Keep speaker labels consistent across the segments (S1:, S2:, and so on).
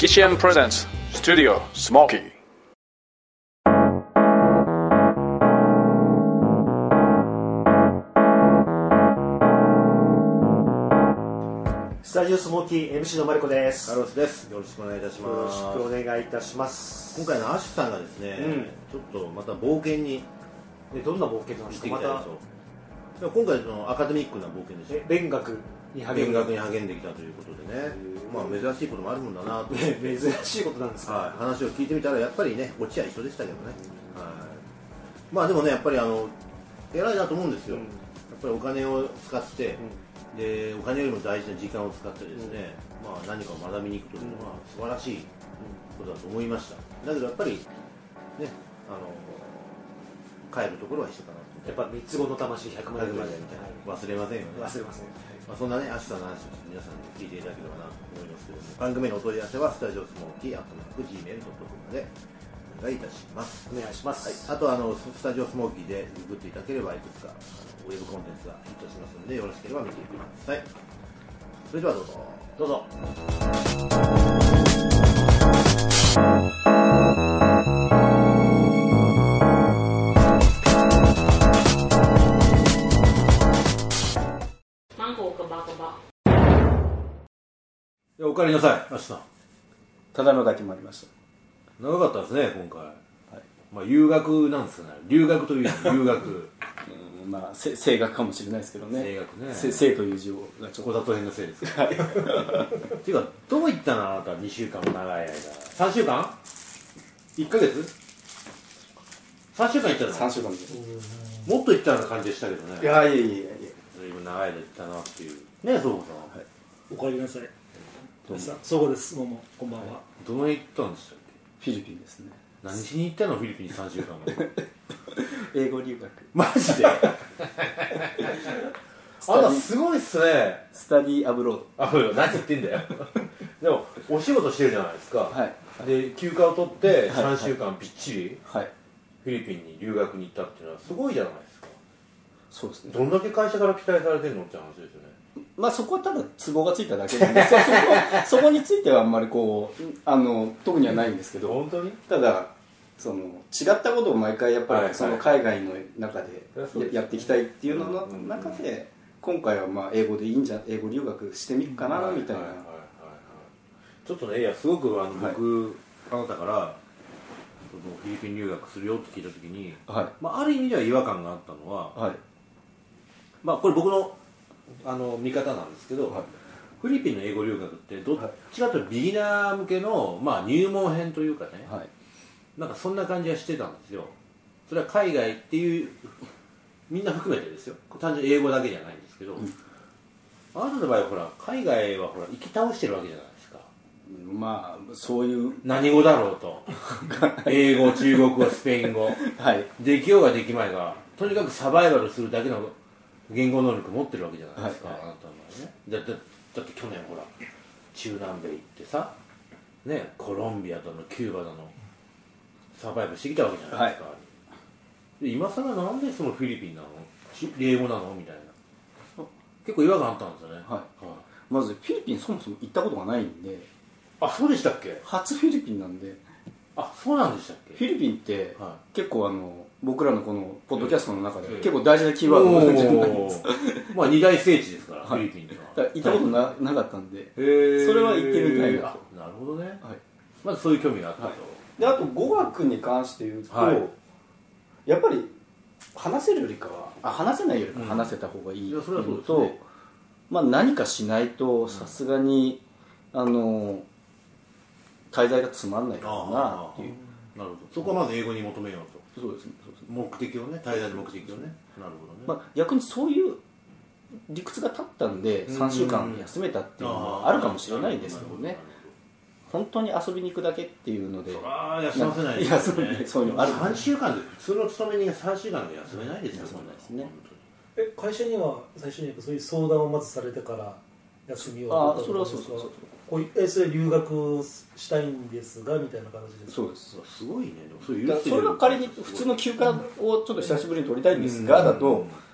S1: TCM Presents Studio Smoky。
S2: スタジオスモーキー MC のマリコです。
S3: カルロスです。よろしくお願いいたします。
S2: よろしくお願いいたします。
S3: 今回のアッシュさんがですね、ちょっとまた冒険に
S2: どんな冒険なんですか。
S3: 行ってきたでしょう。今回のアカデミックな冒険でした。
S2: 勉学に励
S3: んできたということでね、まあ珍しいこともあるもんだなと、
S2: 珍しいことなんですか。
S3: はい、話を聞いてみたらやっぱりね、オチは一緒でしたけどね、はい、まあでもね、やっぱり偉いなと思うんですよ、やっぱりお金を使って、でお金よりも大事な時間を使ってですね、まあ、何かを学びに行くというのは素晴らしいことだと思いました。だけどやっぱりね、帰るところは一緒かなと。
S2: やっぱ三つ子の魂100万円までみたいな、
S3: 忘れませんよね。
S2: 忘れません。
S3: まあ、そんなね、アシュさんの話を皆さんに聞いていただければなと思いますけども、番組のお問い合わせはスタジオスモーキー@gmail.com までお願いいたします。
S2: お願いします。
S3: はい、あとスタジオスモーキーでググっていただければいくつかウェブコンテンツがヒットしますので、よろしければ見てください。それではどうぞ。
S2: どうぞ。
S3: おかえりなさい、アシュさん。
S4: ただいま帰ってまいりました。
S3: 長かったですね、今回。はい、まあ、留学なんですかね。留学という留学。
S4: まあ、声楽かもしれないですけどね。
S3: 声楽ね。
S4: 声という字がちょっと。
S3: 小里編のせいですか。はい。っていうか、どういったのあなた、2週間も長い間。3週間 ?1 ヶ月 ?3 週間行ったの
S4: ?3 週間で。
S3: もっと行ったような感じでしたけどね。
S4: いやいやいやいや。
S3: 随分長い間行ったなっていう。ねえ、そうさん。はい。
S5: おかえりなさい。そうです。どうも、こんばんは。
S3: どの辺行ったんでしたっ
S4: け。フィリピンですね。
S3: 何しに行ったの、フィリピンに3週間も。
S4: 英語留学。
S3: マジで。あんたすごいっすね。
S4: スタディアブロード。
S3: 何言ってんだよ。でもお仕事してるじゃないですか。
S4: はい。
S3: で休暇を取って3週間びっちりフ
S4: ィ
S3: リピンに留学に行ったっていうのはすごいじゃないですか。
S4: そうですね。
S3: どんだけ会社から期待されてるのって話ですよね。
S4: まあそこはただ都合がついただけなんでそこについてはあんまりこう特にはないんですけど、
S3: 本当に
S4: ただその違ったことを毎回やっぱりその海外の中でやっていきたいっていうのの中で、今回はまあ英語でいいんじゃ、英語留学してみるかなみたいな。
S3: ちょっとね、いやすごく僕あなたからフィリピン留学するよって聞いた時に、まあある意味では違和感があったのは、まあこれ僕の見方なんですけど、フィリピンの英語留学ってどっちかというとビギナー向けの、まあ、入門編というかね、なんかそんな感じはしてたんですよ。それは海外っていうみんな含めてですよ、単純に英語だけじゃないんですけど、あなたの場合はほら海外はほら行き倒してるわけじゃないですか。
S4: まあそういう
S3: 何語だろうと英語、中国語、スペイン語、できようができまいがとにかくサバイバルするだけの言語能力持ってるわけじゃないですか、あなたの場合ね。だって去年ほら中南米行ってさ、ね、コロンビアだのキューバだのサバイバルしてきたわけじゃないですか、で今さらなんでそのフィリピンなの、英語なのみたいな、結構違和感あったんですよね。
S4: まずフィリピンそもそも行ったことがないんで。
S3: あ、そうでしたっけ。
S4: 初フィリピンなんで。
S3: あ、そうなんでしたっけ。
S4: フィリピンって結構僕らのこのポッドキャストの中で結構大事なキーワードじゃないですか。
S3: まあ二大聖地ですから、フィリピンとは。
S4: 行ったことなかったんで、それは行ってみたいなと。
S3: なるほどね。まずそういう興味があったと。
S4: であと語学に関して言うと、やっぱり話せるよりかは話せないよりか話せた方がいいっていうのと、まあ何かしないとさすがに滞在がつまんないかなっていう。
S3: なるほど。そこはまず英語に求めようと。
S4: そうですね。
S3: 目的をね、滞在の目的をね。なるほどね。
S4: まあ逆にそういう理屈が立ったんで3週間休めたっていうのはあるかもしれないですけどね。本当に遊びに行くだけっていうので、
S3: 休ませないですね。
S4: そういうのある。
S3: 3週間で普通の勤め人が3週間で休めないですよ。
S4: そうなんですね。
S5: 会社には最初にそういう相談をまずされてから休みを。
S4: それはそうそうそう。
S5: こういうそれ留学したいんですがみたいな形です。
S4: そうです。
S3: すごいね。
S4: それが仮に普通の休暇をちょっと久しぶりに取りたいんですがだと、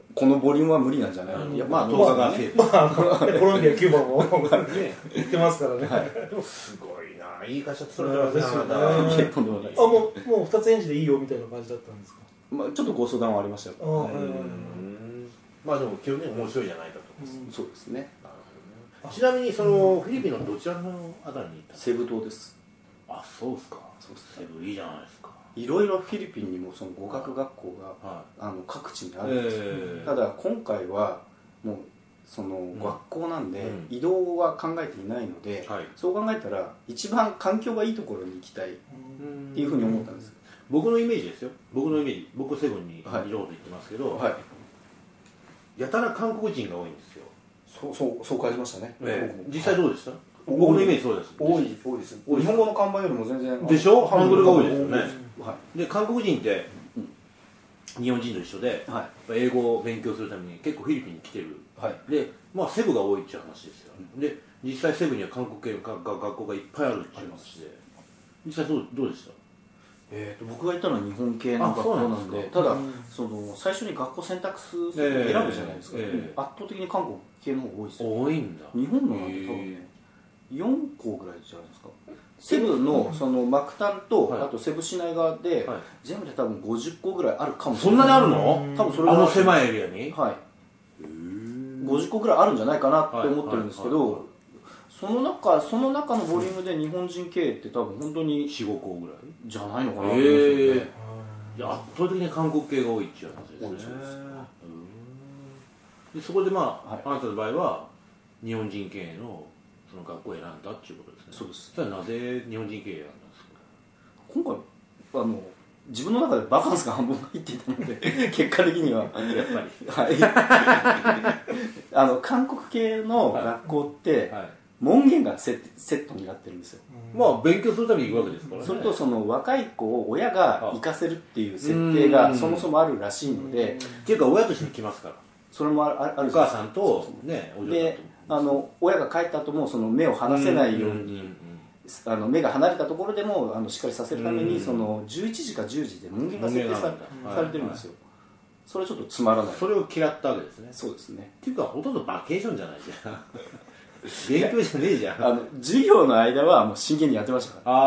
S4: このボリュームは無理なんじゃないの、
S3: まあ10日がセーフ、
S5: コロンビア、キューバも行ってますからね。
S3: すごいな、いい会社作られてますね。
S5: もう2つ返事でいいよみたいな感じだったんですか。
S4: ちょっとご相談はありましたよ。
S3: まあでも基本的に面白いじゃないかと。
S4: そうですね。
S3: ちなみにそのフィリピンのどちらのあたりに行ったの？
S4: セブ島です。
S3: あ、そうですか。セブいいじゃないですか。
S4: いろいろフィリピンにもその語学学校が、各地にあるんですよ。ただ今回はもうその学校なんで移動は考えていないので、そう考えたら一番環境がいいところに行きたいっていうふうに思ったんです。
S3: 僕のイメージですよ。僕セブンにいろいろと行ってますけど、やたら韓国人が多いんですよ。
S4: そう感じましたね。
S3: 実際どうでした？僕のイメージそうです。
S4: 多いです。日本語の看板よりも全然
S3: でしょ？ハングルが多いですよね。で韓国人って日本人と一緒で英語を勉強するために結構フィリピンに来てる。でまあセブが多いっていう話ですよ。で実際セブには韓国系の学校がいっぱいあるっていう話で、実際どうでした？
S4: 僕が行ったのは日本系の学校なんで、ただその最初に学校選択する選ぶじゃないですか。圧倒的に韓国系の方が多いですよ。
S3: 多いんだ。
S4: 日本のなんて多分ね4校ぐらいじゃないですか。セブのそのマクタンとあとセブ市内側で全部で多分50校ぐらいあるかもしれない。
S3: そんなにあるの？
S4: 多分それが
S3: 狭いエリアに？
S4: はい。50校ぐらいあるんじゃないかなって思ってるんですけど、その中のボリュームで日本人経営って多分本当に
S3: 4,5 校ぐらい
S4: じゃないのかなと思いますよね。
S3: 圧倒的に韓国系が多いっていう話ですね。でそこでまあ、あなたの場合は日本人経営のその学校を選んだっていうことですね。
S4: そうです。
S3: それはなぜ日本人経営選んだんですか？
S4: 今回自分の中でバカンスが半分入っていたので結果的にはやっぱり韓国系の学校って、門限がセットになってるんですよ。
S3: まあ勉強するために行くわけですからね。
S4: それとその若い子を親が行かせるっていう設定がそもそもあるらしいので、
S3: っていうか親として来ますから、それもある。お母さんとね、お嬢さんと
S4: 親が帰った後もその目を離せないように、目が離れたところでもしっかりさせるためにその11時か10時で門限が設定されてるんですよ。それはちょっとつまらない。
S3: それを嫌ったわけですね。
S4: そうですね。
S3: っていうかほとんどバケーションじゃないじゃん勉強じゃねえじゃん。
S4: 授業の間はもう真剣にやってましたから。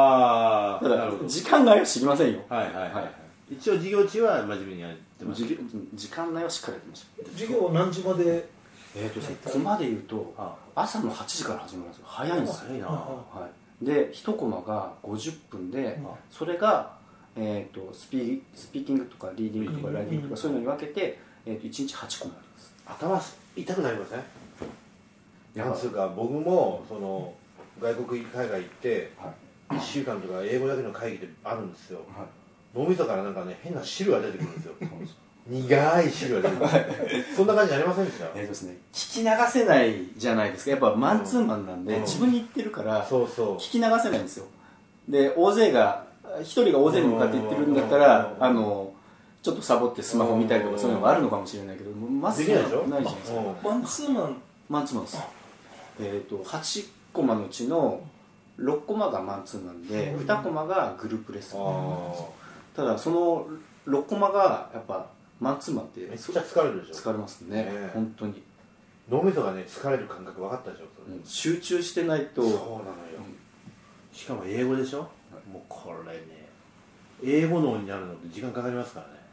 S4: ただ時間内は知りませんよ。一応授業中は真面目にやってました。時間内はしっかりやってました。
S5: 授業は何時まで？
S4: コマで言うと朝の8時から始まるんですよ。早いんですよ。で1コマが50分で、それがスピーキングとかリーディングとかライティングとかそういうのに分けて1日8コマあります。
S3: 頭痛くなりません？なんつうか僕もその外国海外行って1週間とか英語だけの会議であるんですよ。脳みそからなんかね変な汁が出てくるんですよ。苦い汁が出てくる。そんな感じになりませんでした？
S4: 聞き流せないじゃないですか。やっぱマンツーマンなんで自分に言ってるから聞き流せないんですよ。で一人が大勢に向かって言ってるんだったらちょっとサボってスマホ見たりとかそういうのがあるのかもしれないけど、まずないじゃないですか。
S5: マンツーマン
S4: です。8コマのうちの6コマがマンツーマンで2コマがグループレッスンなんですよ。ただその6コマがやっぱマンツーマンって
S3: めっちゃ疲れるでしょ。
S4: 疲れますね。本当に
S3: 脳みそがね疲れる感覚分かったでしょ。
S4: 集中してないと。そうなのよ。
S3: しかも英語でしょ。もうこれね英語脳になるのって時間かかりますからね。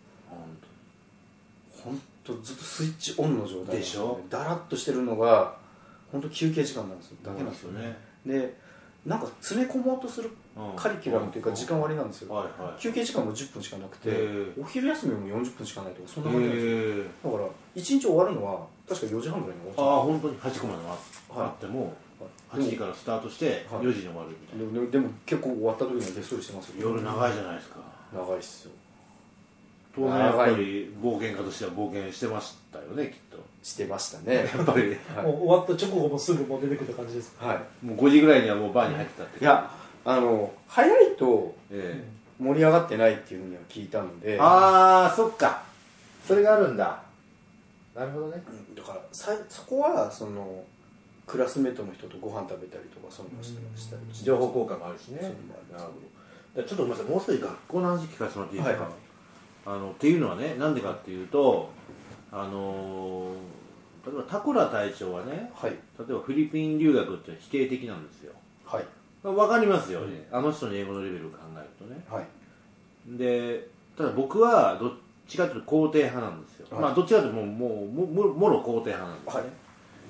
S4: 本当ずっとスイッチオンの状態
S3: でしょ。
S4: だらっとしてるのが本当休憩時間なんですよ。
S3: だけなんですよね。
S4: でなんか詰め込もうとするカリキュラムというか時間割なんですよ。休憩時間も10分しかなくてお昼休みも40分しかないとかそんな感じなんですよ。だから1日終わるのは確か4時半ぐらいに終わっちゃう。
S3: 本当に8コマであっても8時からスタートして4時に終わるみたいな。
S4: でも結構終わった時にはげっそりしてますよ。
S3: 夜長いじゃないですか。
S4: 長いっすよ。
S3: 当然やっぱり冒険家としては冒険してましたよね。きっと
S4: してましたね。
S3: やっぱり
S5: もう終わった直後もすぐもう出てくる感じですか？
S4: はい。
S3: もう5時ぐらいにはもうバーに入ってたって。
S4: いや早いと盛り上がってないっていうふうには聞いたので。
S3: そっか。それがあるんだ。なるほどね。
S4: だからそこはそのクラスメートの人とご飯食べたりとかそういうのしたりして
S3: 情報交換もあるしね。なるほど。ちょっとごめんなさい、もう少し学校の話聞かせてもらっていいですか？っていうのはね、なんでかっていうと例えばタコラ隊長はね、
S4: はい、
S3: 例えばフィリピン留学って否定的なんですよ。
S4: はい、
S3: 分かりますよね、あの人の英語のレベルを考えるとね。
S4: はい、
S3: でただ僕はどっちかというと肯定派なんですよ、はい、まあどっちかというともろ肯定派なんですね、はい、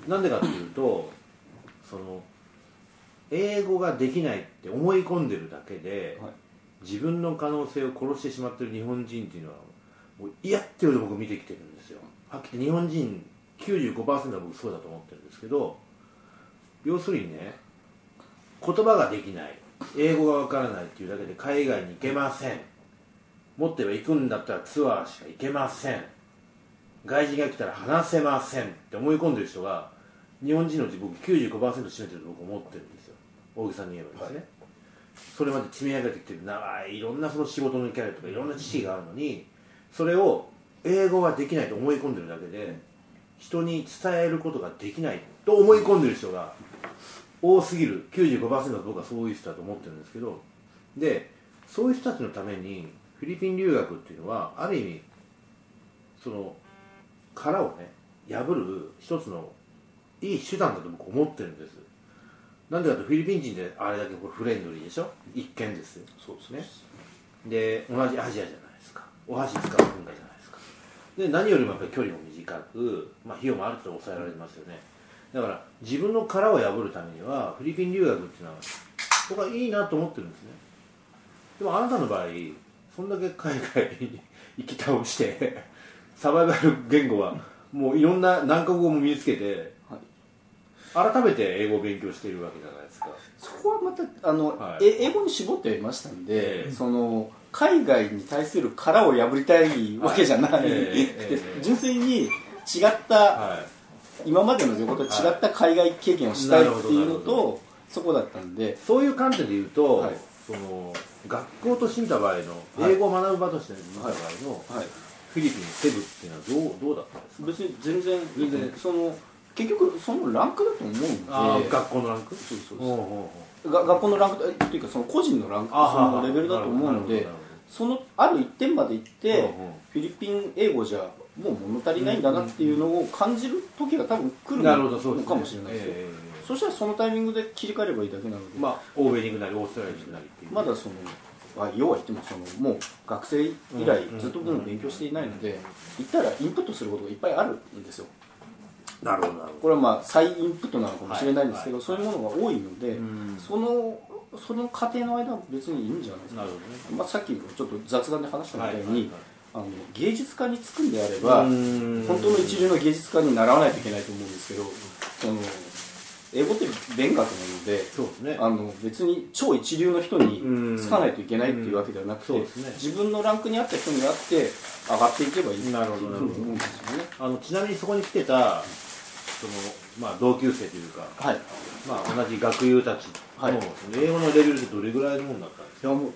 S3: なんでかっていうとその英語ができないって思い込んでるだけで、はい、自分の可能性を殺してしまってる日本人っていうのはもう嫌っていうほど僕見てきてるんですよ。はっきり日本人 95% は僕そうだと思ってるんですけど、要するにね、言葉ができない、英語がわからないっていうだけで海外に行けません。もっと言えば行くんだったらツアーしか行けません。外人が来たら話せませんって思い込んでる人が日本人のうち僕 95% 占めてると僕思ってるんですよ。大げさに言えばですね、はい、それまで積み上げてきてる長いいろんなその仕事のキャリアとかいろんな知識があるのに、それを英語ができないと思い込んでるだけで人に伝えることができないと思い込んでる人が多すぎる。 95% は僕はそういう人だと思ってるんですけど、でそういう人たちのためにフィリピン留学っていうのはある意味その殻をね破る一つのいい手段だと僕思ってるんです。なんでかとフィリピン人であれだけこれフレンドリーでしょ、一見ですよ。そうですね。で同じアジアじゃないですか、お箸使う文化じゃないですか。で何よりもやっぱり距離も短く、まあ、費用もある程度抑えられますよね。だから自分の殻を破るためにはフィリピン留学っていうのは僕はいいなと思ってるんですね。でもあなたの場合そんだけ海外に行き倒してサバイバル言語はもういろんな何カ国語も身につけて、はい、改めて英語を勉強しているわけじゃないですか。
S4: そこはまたはい、英語に絞ってありましたんで、その海外に対する殻を破りたいわけじゃない、純粋に違った、はい、今までの情報と違った海外経験をしたいっていうのと、そこだったんで、
S3: そういう観点で言うと、はい、その学校として見た場合の英語を学ぶ場として見た場合の、はいはい、フィリピンセブっていうのはどうだったんですか。
S4: 別に全然その結局そのランクだと思うんで。
S3: 学校のランク。
S4: そうです学校のランクというかその個人のランク、そのレベルだと思うので、そのある一点まで行ってフィリピン英語じゃもう物足りないんだなっていうのを感じる時が多分来るのかもしれないですよ。そしたらそのタイミングで切り替えればいいだけなので、
S3: まあ欧米に行くなりオーストラリアに行くなりっていう、
S4: まだその要は言ってももう学生以来ずっと勉強していないので、行ったらインプットすることがいっぱいあるんですよ。
S3: なるほど。
S4: これはまあ再インプットなのかもしれないんですけど、はい、そういうものが多いので、その過程の間は別にいいんじゃないですか。なるほどね。まあ、さっきちょっと雑談で話したみたいに、芸術家に就くんであれば本当の一流の芸術家にならないといけないと思うんですけど、英語って勉学なので、そうですね、別に超一流の人に就かないといけないっていうわけではなくて、ね、自分のランクに合った人に会って上がっていけばいいっていうふうに思うんですよね。
S3: ちなみにそこに来てたまあ、同級生というか、はい、まあ、同じ学友たちの、はい、英語のレベルってどれぐらいのものだったんですか。
S4: いやもう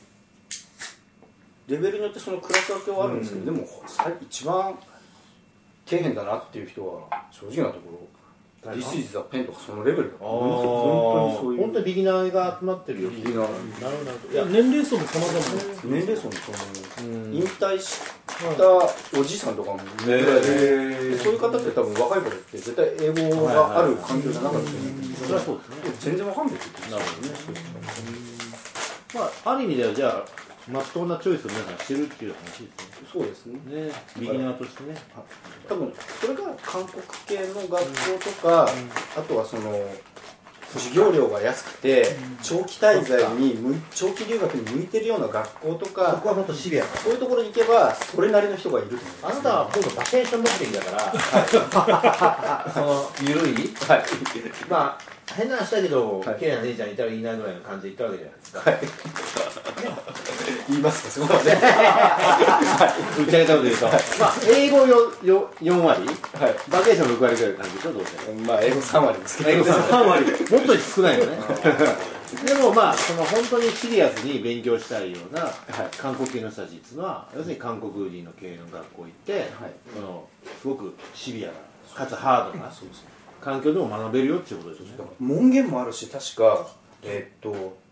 S4: レベルによってそのクラス分けはあるんですけど、でも一番底辺だなっていう人は正直なところThis is the pen とかそのレベルだと思います。
S3: 本当にビギナーが集まってるよ。ビギナー。なる
S5: ほど。いや年齢層も様々です。
S4: 年齢層も引退したおじいさんとかもそういう方って多分若い頃って絶対英語がある環境じゃなかったと思うんですけど、それはそうですね。全然わかんないですよ。なるほどね。
S3: まあある意味ではじゃあまっとうなチョイスを皆さんしてるっていう話ですね。
S4: そうですね。
S3: ビギナーとしてね。
S4: 多分それが韓国系の学校とか、あとはその授業料が安くて長期滞在に長期留学に向いてるような学校とか、
S3: そこはもっとシビアな
S4: そういうところに行けばそれなりの人がいると思います。
S3: あなたは今度バケーション目的だからその緩い、はい、まあ変な話だけど、綺麗な姉ちゃんいたらいいなぐらいの感じで言ったわけじゃないですか。はい
S4: 言いますか、そこまで。
S3: 打ち上げたこと言うと、まあ英語4割、バケーション6割ぐらいの感じでしょ、どうせ。
S4: まあ英語3割ですけど。
S3: 英語3割、もっと少ないよね。でもまあ本当にシリアスに勉強したいような韓国系の人たちっていうのは、要するに韓国人の経営の学校行って、すごくシビアなかつハードな環境でも学べるよっていうことですね。
S4: 門限もあるし、確か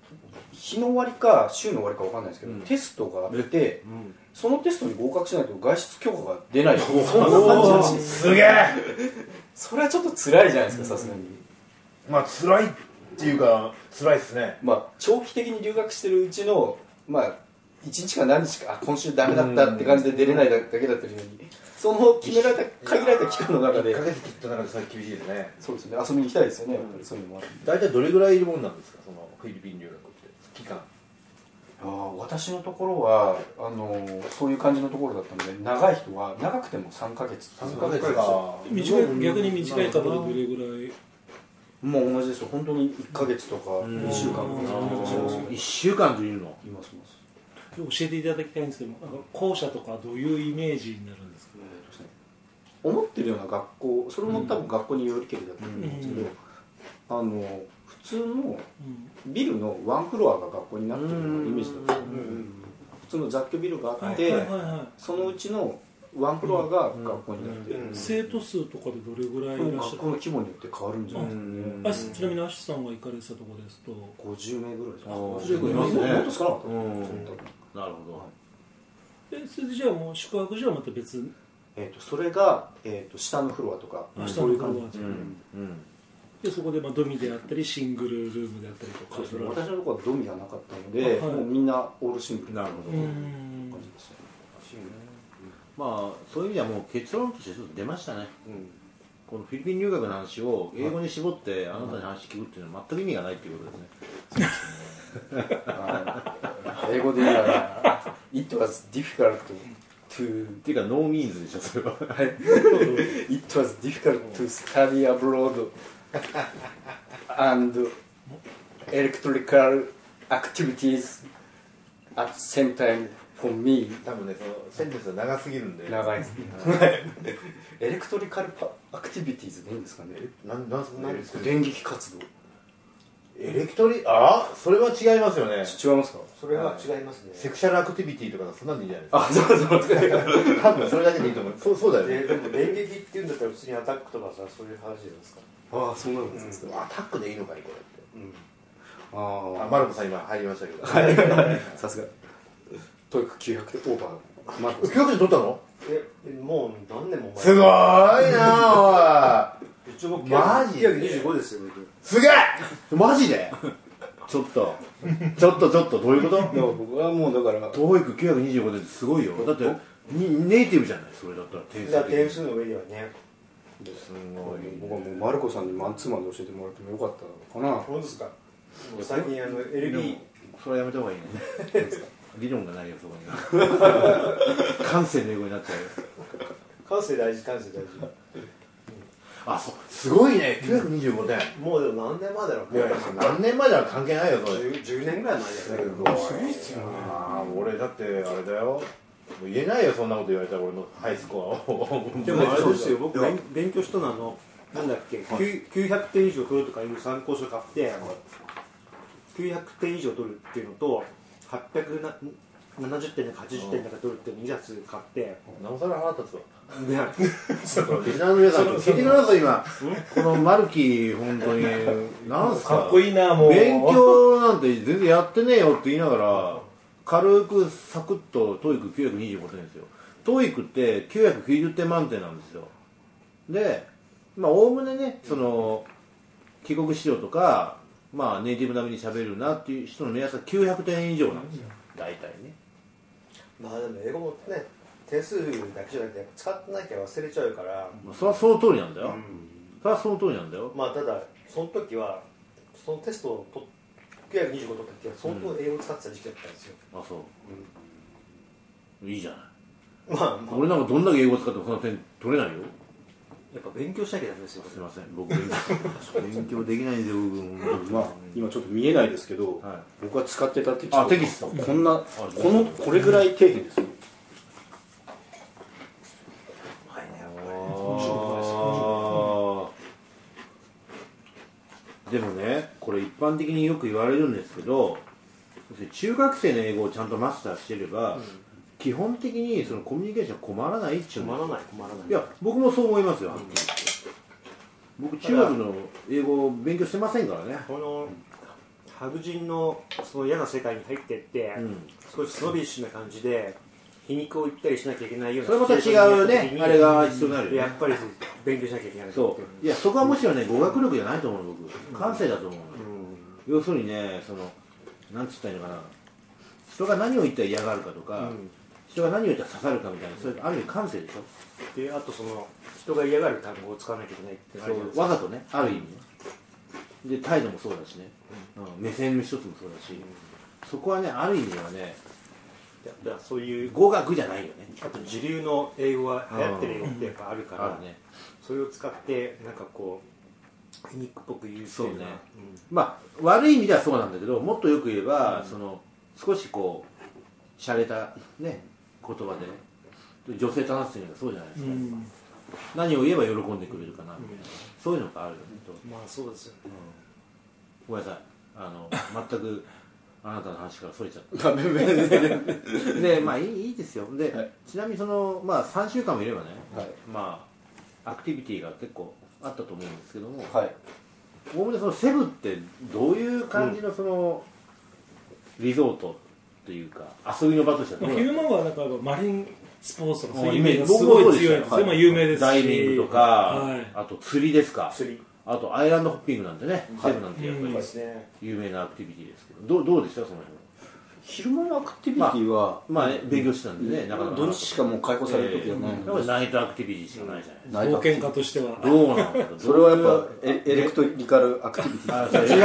S4: 日の終わりか週の終わりか分かんないですけど、テストがあって、そのテストに合格しないと外出許可が出ないそんな感じらしいです。
S3: すげえ
S4: それはちょっと辛いじゃないですか、さすがに。
S3: まあ辛いっていうか辛いですね。
S4: まあ長期的に留学してるうちのまあ1日か何日か今週ダメだったって感じで出れないだけだったりのに、その決められた限られた期間の中で
S3: 1ヶ月切った中でそれ厳しいですね。
S4: そうですね、遊びに行きたいですよね、やっぱりそういうのもある。
S3: 大体どれぐらいいるもんなんですか、そのフィリピン留学って期間。
S4: 私のところはそういう感じのところだったので、長い人は長くても3ヶ月。
S3: 3ヶ月か。
S5: 逆に短い方でどれぐらい？
S4: もう同じですよ、本当に1ヶ月とか2週間とか
S3: 1週間というの
S4: いますいます。
S5: 教えていただきたいんですけど、校舎とかどういうイメージになるんですか？
S4: 思ってるような学校、それも多分学校によりけりだと思うんですけど、普通のビルのワンフロアが学校になってるようなイメージだったんですよ。普通の雑居ビルがあって、そのうちのワンフロアが学校になってる。
S5: 生徒数とかでどれぐらいいらっしゃる？
S4: 学校の規模によって変わるんじゃないですかね。
S5: ちなみにアシさんが行かれてたところですと
S4: 50名ぐらいですか。
S3: 50名いますね。
S4: もっと少なかった。
S3: なるほ
S5: ど。それでじゃあもう宿泊所はまた別？
S4: それが下のフロアとか
S5: そういう感じなんです
S3: ど。
S5: でそこでドミであったりシングルルームであったりとか。
S4: そうですね、私のところはドミがなかったので、もうみんなオールシングル。
S3: なるほど。感じですね。まあそういう意味ではもう結論として出ましたね。このフィリピン留学の話を英語に絞ってあなたに話聞くっていうのは全く意味がないっていうことですね。
S4: 英語で言うなら It was difficult to
S3: っていうかノーミーンズでしょそれは。
S4: It was difficult to study abroad and electrical activities at the same time for me。
S3: 多分ねそのセンテンスが長すぎるんで。
S4: 長いですね。エレクトリカルアクティビティーズでいいんですかね。
S3: なんですか
S4: 電撃活動。
S3: エレクトリそれは違いますよね。
S4: 違いますか？
S2: それは違いますね。
S3: セクシャルアクティビティとかそんなんでいいんじゃないですか。
S4: そう
S3: 多分それだけでいいと思う。そうだよね。
S2: でも電撃っていうんだったら普通にアタックとかさ、そういう話じゃないですか。
S4: そうなんですか。
S3: アタックでいいのかいこれって。
S4: マ
S3: マルコさん今入りましたけど。
S4: さすがトイック900でオーバー。マルコさん
S3: 900で取ったの？
S2: もう何年も前。
S3: すごいなおい。
S2: 一応僕
S3: マジ
S2: 925ですよ。
S3: すげえマジでちょっとどういうこと？
S4: 僕はもうだから
S3: TOEIC925 ですごいよ。だってネイティブじゃないそれだったら
S2: 点数の上ではね。
S3: すごい。
S4: 僕はもうマルコさんにマンツーマンで教えてもらってもよかったかな。
S2: そうですか。最近LB
S3: それはやめた方がいいね。理論がないよそこに。感性の英語になっちゃうよ。
S2: 感性大事。
S3: そうすごいね925点。
S2: もうでも何年前だろう。
S3: 何年前だら関係ないよそれ。
S2: 10年ぐらい前だよね。
S3: すごいっすよね。俺だってあれだよ。もう言えないよそんなこと言われたら俺のハイスコアを。
S2: でもあれですよ、僕勉強したのなんだっけ、900点以上取るとかいう参考書買って900点以上取るっていうのと870点だか80点だか取るっていうの2冊買って
S3: なおさら腹立つわ。
S2: ちょっと
S3: リスナーの皆さん聞いてください今このマルキ本当になんすか
S5: かっこいいなもう。
S3: 勉強なんて全然やってねえよって言いながら軽くサクッと TOEIC925 点ですよ。 TOEIC って990点満点なんですよ。でおおむねねその帰国子女とかネイティブ並みに喋るなっていう人の目安は900点以上なんですよ大体ね。
S2: でも英語もね点数だけじゃなくて使ってなきゃ忘れちゃうから、
S3: それはその通りなんだよ、それはその通りなんだよ。
S2: ただその時はそのテストを925取った時は相当英語使ってた時期だったんですよ。
S3: そう、いいじゃない。俺なんかどんだけ英語使ってもそんな点取れないよ。
S2: やっぱ勉強しなきゃダメですよ。
S3: すいません僕勉強できないんで僕
S4: 今ちょっと見えないですけど、僕が使ってたテキスト
S3: テキスト
S4: これぐらい底辺ですよ。
S3: でもねこれ一般的によく言われるんですけど、中学生の英語をちゃんとマスターしてれば、基本的にそのコミュニケーション困らないっていうの。
S2: 困らない。
S3: いや僕もそう思いますよ。僕中学の英語を勉強してませんからね。
S2: この白人のその嫌な世界に入っていって、少しスノビッシュな感じで皮肉を言ったりしなきゃいけないような、
S3: それまた違うねあれが必要になるよね。
S2: やっぱり勉強しなきゃいけない。
S3: そういやそこはむしろね語学力じゃないと思う僕感性だと思う、要するにねそのなんつったらいいのかな、人が何を言ったら嫌がるかとか、人が何を言ったら刺さるかみたいな、それある意味感性でしょ。
S2: であとその人が嫌がる単語を使わなきゃいけないってあるじゃないですか。
S3: わざとねある意味ね、で態度もそうだしね、目線の一つもそうだし、そこはねある意味ではね
S2: だからそういう
S3: 語学じゃないよね。
S2: あと時流の英語は流行ってる英語ってやっぱあるから、
S3: ね、
S2: それを使ってなんかこう皮肉っぽく言うっていうのは、
S3: そうね、まあ悪い意味ではそうなんだけど、もっとよく言えば、その少しこう洒落たね言葉でね、女性と話すのがそうじゃないですか、何を言えば喜んでくれるかなみたいな、そういうのがあるよねと。
S2: まあそうですよね、
S3: ごめんなさい全くあなたの話からそれちゃったでまあいいですよ。で、ちなみにそのまあ3週間もいればね、まあアクティビティが結構あったと思うんですけども、おおむねそのセブってどういう感じのそのリゾートというか遊びの場としては
S5: 昼間はなんかマリンスポーツとかそういうイメージがすごい強いんですよ。有名ですし
S3: ダイビングとか、あと釣りですか、あとアイランドホッピングなんてね、セブなんてやっぱり有名なアクティビティですけど、どうでしたその辺。
S4: 昼間のアクティビティは
S3: まあ勉強してたんでね、なかなか
S4: 土日しかもう解放される時はないので、
S3: ナイトアクティビティしかないじゃないですか。
S5: 冒険家としては
S3: どうなんですか。
S4: それはやっぱエレクトリカルアクティビティ。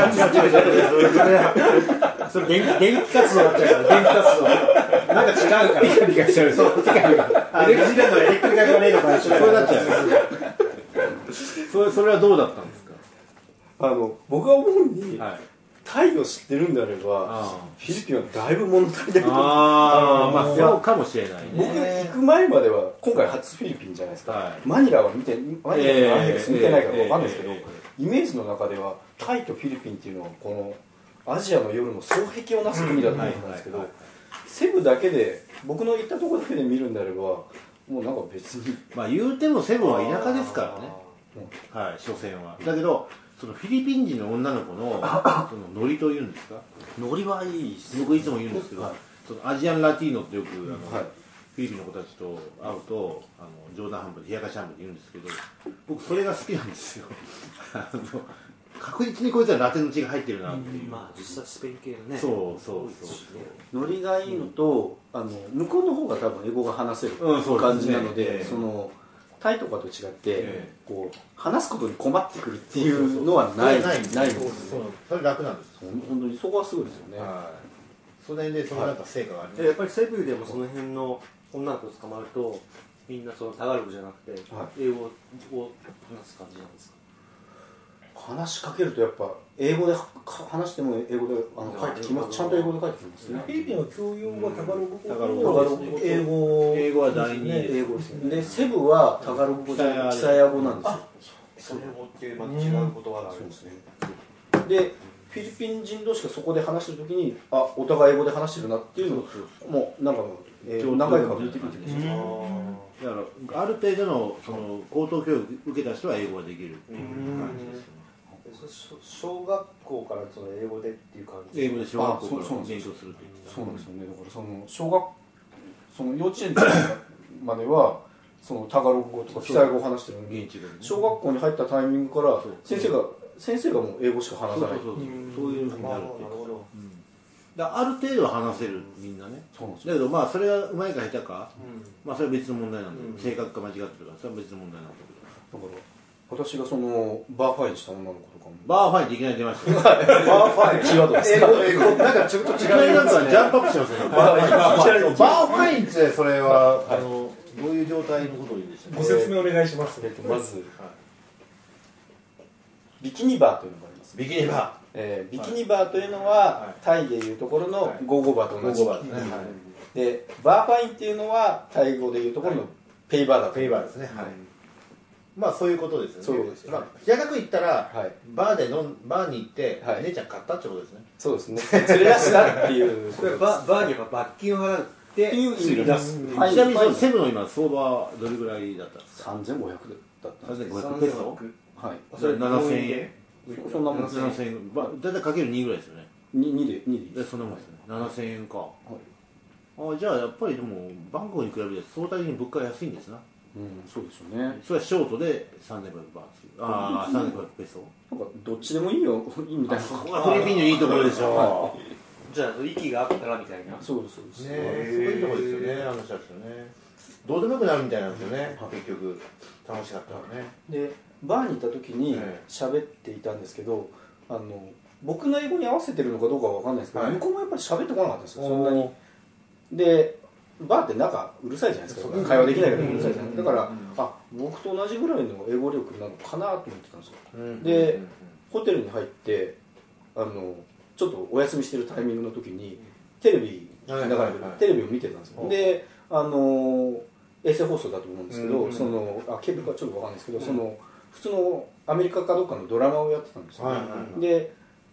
S2: 違うそれ電気活動になっちゃうから、電気活動なんか違うからピカピカしちゃう。そうピカピカエレクトリカルがねえのか、それ
S3: なっちゃう。それはどうだったんですか。
S4: 僕が思うに、タイを知ってるんであればフィリピンはだいぶ物足りないと思う。
S3: まあそうかもしれないね。
S4: 僕行く前までは今回初フィリピンじゃないですか、マニラは見てないから分かんないですけど、イメージの中ではタイとフィリピンっていうのはこのアジアの夜の双璧をなす国だと思ったんですけど、セブだけで僕の行ったところだけで見るんであればもうなんか別に
S3: まあ言うてもセブは田舎ですからね、所詮は。だけどそのフィリピン人の女の子のそのノリというんですか、
S4: ノリはいいです
S3: 僕いつも言うんですけど、そのアジアンラティーノってよくフィリピンの子たちと会うと冗談半分で冷やかし半分で言うんですけど、僕それが好きなんですよ確実にこいつはラテンの血が入ってるなっていう、
S2: まあ実際スペイン系のね、
S4: そうノリがいいのと向こうの方が多分英語が話せる感じなので、そのタイとかと違ってこう話すことに困ってくるっていうのはないんですよ。
S3: それ楽なんです。
S4: 本当にそこはすごいですよね。
S3: その辺でそのなんか成果があります。
S2: やっぱりセブでもその辺の女の子捕まるとみんなそのタガログじゃなくて英語を話す感じなんですか。
S4: 話しかけるとやっぱ英語で話しても英語で返ってきます。ちゃんと英語で返ってきますね。
S5: フィリピンは教養がタガログ
S4: 語、
S3: 英語は第二
S4: 英語ですね。でセブはタガログ語でキサヤ語なんですよ。
S2: キサヤ語っていうまた違う言葉があるんですね。
S4: でフィリピン人同士がそこで話してるときにお互い英語で話してるなっていうのをもうなんか何回か見てみてますね。
S3: だからある程度のその高等教育受けた人は英語ができるっていう感じですよね。
S2: 小学校からその英語でっていう感じ。
S3: 英語で小学校から勉強するっていう。
S4: そうなんですよね。だからその幼稚園まではそのタガログ語とかキサヤ語を話してるのに、小学校に入ったタイミングから先生がもう英語しか話さない。
S3: そういうふうになるっていう。ある程度は話せるみんなね。だけどまあそれがうまいか下手か、まあそれは別の問題なんだけど、正確か間違ってるかそれは別の問題なんだけど。
S4: だから私がそのバーファインした女の子とかも
S3: バーファインっていきなり出ましたよ。
S2: バーファイン
S4: キーワードです。
S2: 英語なんかちょっと違う。
S3: いきなりなんかジャンプアップしますよね。バーファインってそれはどういう状態のことを言うんでしたっけ。
S5: ご説明お願いします。
S4: まずビキニバーというのがあります。
S3: ビキニバ
S4: ー。ビキニバーというのはタイでいうところのゴーゴーバーと同じ。でバーファインっていうのはタイ語でいうところのペイバーだと。
S3: ペイバーですね。まあそういうことですよね。
S4: そうです。
S3: 平たく言ったらバーに行って姉ちゃん買ったってことですね。
S4: そうですね。連れ出したっていう。
S2: バーには罰金を払うって
S4: いう意味です。
S3: ちなみにそのセブの今相場はどれぐらいだったんですか。
S4: 3500だったんです。
S3: 3500ペソ。
S4: はい。
S3: それ7000円。
S4: そんなもん。
S3: 7000円。だいたいかける2ぐらいですよね。
S4: 2で
S3: そんなもんですね。7000円か。じゃあやっぱりでもバンコクに比べて相対的に物価が安いんですな。
S4: そうですよね。
S3: それはショートで3500バーツ。3500ペソ。
S4: なんかどっちでもいいよみたいな。
S3: ここがフィリピンのいいところでしょ。
S6: じゃあ息があったらみたいな。
S4: そうですそうです。
S3: すごいところですよね、あの人たちのね。どうでもよくなるみたいなんですよね、結局。楽しかったらね。
S4: でバーにいた時に喋っていたんですけど、僕の英語に合わせてるのかどうかは分かんないですけど、向こうもやっぱり喋ってこなかったんですよ、そんなに。でバーって中うるさいじゃないですか、会話できないからうるさいじゃないですか。だから僕と同じぐらいの英語力なのかなと思ってたんですよ。でホテルに入ってちょっとお休みしてるタイミングの時にテレビ流れてるテレビを見てたんですよ。で衛星放送だと思うんですけど、そのケーブルかちょっと分かんないですけど、その普通のアメリカかどっかのドラマをやってたんですよ、で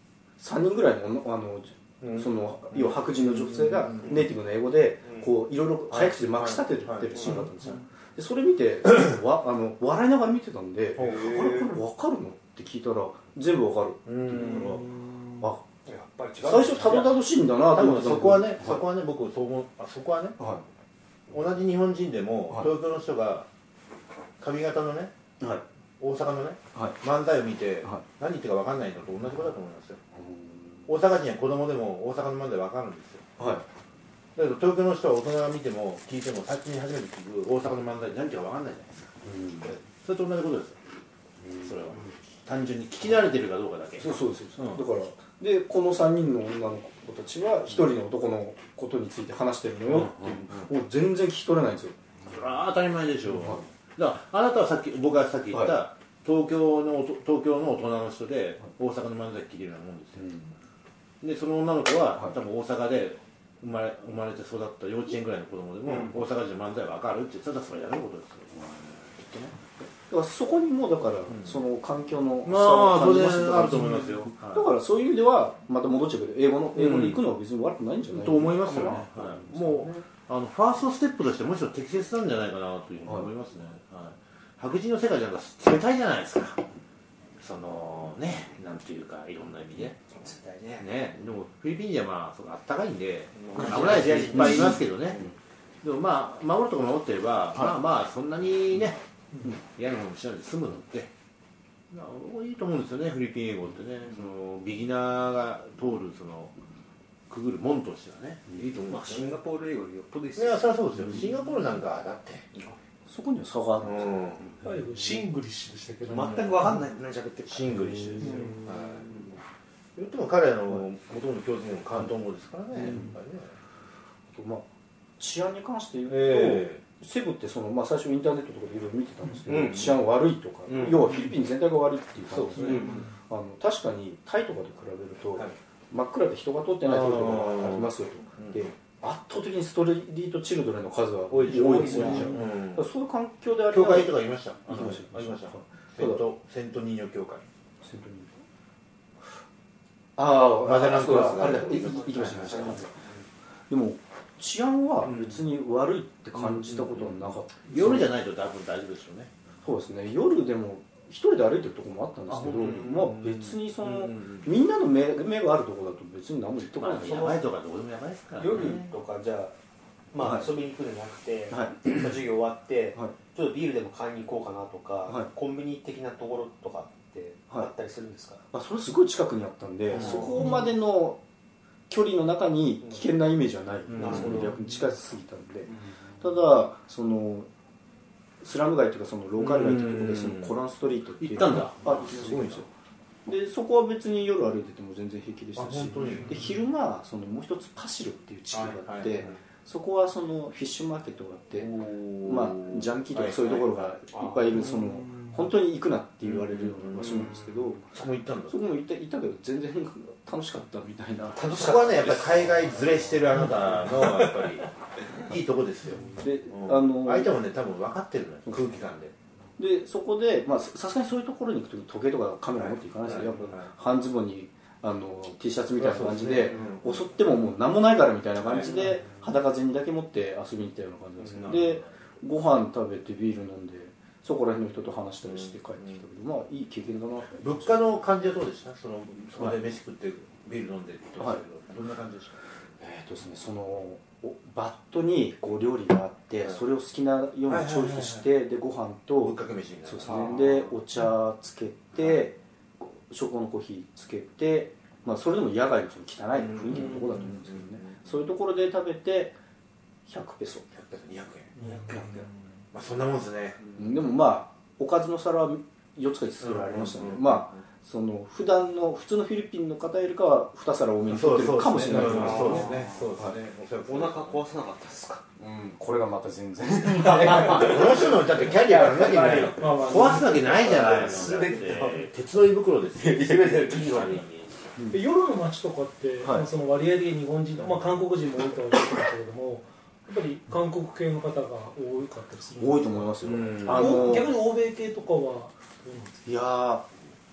S4: 3人ぐらいのその要は白人の女性がネイティブの英語でこういろいろ早口でまくし立ててるシーンがあったんですよ。でそれ見て笑いながら見てたんで「これ分かるの?」って聞いたら「全部分かる」って言うからやっぱり違う、最初たどたどしいんだなと思って。
S3: そこはね僕そう思う。そこはね同じ日本人でも東京の人が上方のね大阪のね漫才を見て何言ってるか分かんないのと同じことだと思いますよ。大阪人や子供でも大阪の漫才分かるんですよ。だけど東京の人は大人が見ても聞いても先に初めて聞く大阪の漫才何言ってるか分かんないじゃないですか。それと同じことですよ。それは単純に聞き慣れてるかどうかだけ。
S4: そうです、だからでこの3人の女の子たちは1人の男のことについて話してるのよっていう、もう全然聞き取れないんですよ。
S3: 当たり前でしょう。だからあなたは僕がさっき言った東京の大人の人で大阪の漫才聞いてるようなもんですよ。でその女の子は多分大阪で生まれて育った幼稚園ぐらいの子供でも大阪人の漫才分かるって言ったらそれやることですよ。
S4: だからそこにもだからその環境の
S3: 差を感じました。あると思いますよ。
S4: だからそういう意味ではまた戻っちゃうけど英語に行くのは別に悪くないんじゃない
S3: と思いますよね。もうファーストステップとしてむしろ適切なんじゃないかなというふうに思いますね。白人の世界なんか冷たいじゃないですか。そのね、なんていうかいろんな意味で冷たいね。でもフィリピンじゃまああったかいんで危ない人いっぱいいますけどね。でもまあ守るとこ守ってればまあそんなにね嫌なものもしないで済むのっていいと思うんですよね。フィリピン英語ってね、そのビギナーが通るそのくぐる門としてはね、いいと思うんですよね。
S6: シンガポール英語よっぽどですよ。
S3: いやそりゃそうですよ。シンガポールなんかだって
S4: そこには差があるんですよ。
S5: シングリッシュでしたけど
S6: 全く分かんないって何喋ってるか。
S3: シングリッシュですよ。言っても彼らの元々の共通言語広東語ですからね。
S4: まあ治安に関して言うと。セブってその、最初インターネットとかでいろいろ見てたんですけど、治安悪いとか、要はフィリピン全体が悪いっていう感じですね。確かにタイとかと比べると、真っ暗で人が通ってないところがありますよと。で圧倒的にストリートチルドレンの数は多いですよね。そういう環境であり
S3: 教会とかいました。
S4: 行きました。
S3: セントニーニョ教会。
S4: マゼランクラスが行きました。でも治安は別に悪いって感じたことはなかった。
S3: 夜じゃないと多分大丈夫でしょうね。
S4: そうですね。夜でも一人で歩いてるところもあったんですけど、別にそのみんなの目があるところだと別に何も言ってこない。
S3: やばいとかどうでもやばいですから。
S2: 夜とかじゃあ遊びに来るんじゃなくて、授業終わってちょっとビールでも買いに行こうかなとか、コンビニ的なところとかってあったりするんですか？
S4: それすごい近くにあったんで、そこまでの距離の中に危険なイメージはない、逆に近すぎたんで、ただそのスラム街というかそのローカル街というところでそのコランストリートっていう
S3: 行ったんだ。
S4: すごいんですよ。でそこは別に夜歩いてても全然平気でしたし、で昼間そのもう一つパシルっていう地区があって、そこはそのフィッシュマーケットがあって、ジャンキーとかそういうところがいっぱいいる、その本当に行くなって言われるような場所なんですけど、
S3: そこも行ったんだ。
S4: そこも行ったけど全然楽しかったみたいな。
S3: そこはねやっぱり海外ずれしてるあなたのやっぱりいいとこですよ。で相手もね多分分かってるのよ、空気感で。
S4: でそこでさすがにそういうところに行くと時計とかカメラ持っていかないですけど、やっぱ半ズボンにT シャツみたいな感じで、襲ってももう何もないからみたいな感じで裸銭だけ持って遊びに行ったような感じなんですけど、でご飯食べてビール飲んでそこら辺の人と話したりして帰ってきたけど、まあいい経験だな。
S3: 物価の感じはどうでした？そこで飯食ってビール飲んでって言ってましたけど、どんな感じでした？
S4: ですね、そのバットにこう料理があって、それを好きなようにチョイスして、でご飯と
S3: ぶっかけ飯みたいな。
S4: そうですね。でお茶つけて、食後のコーヒーつけて、まあそれでも野外のその汚い雰囲気のところだと思うんですけどね。そういうところで食べて100ペソ。
S3: 100ペソ200円。まあそんなもんですね。
S4: でもまあおかずの皿は4つか5つぐらいありましたね。まあその普通のフィリピンの方よりかは2皿多めに取ってるかもしれないですね。
S3: そうですね。そうですね。
S2: お腹壊さなかったですか？
S4: これがまた全然。
S3: この人のだってキャリアがなきゃいけない。壊すわけないじゃないの。鉄の胃袋ですよ。
S5: 夜の街とかって、その割合的に日本人、韓国人も多いとは言ってましたけども、やっぱり韓国系の方が多かったりする。
S4: 多いと思いますよ。
S5: 逆に欧米系とかはどうなんですか？
S4: いや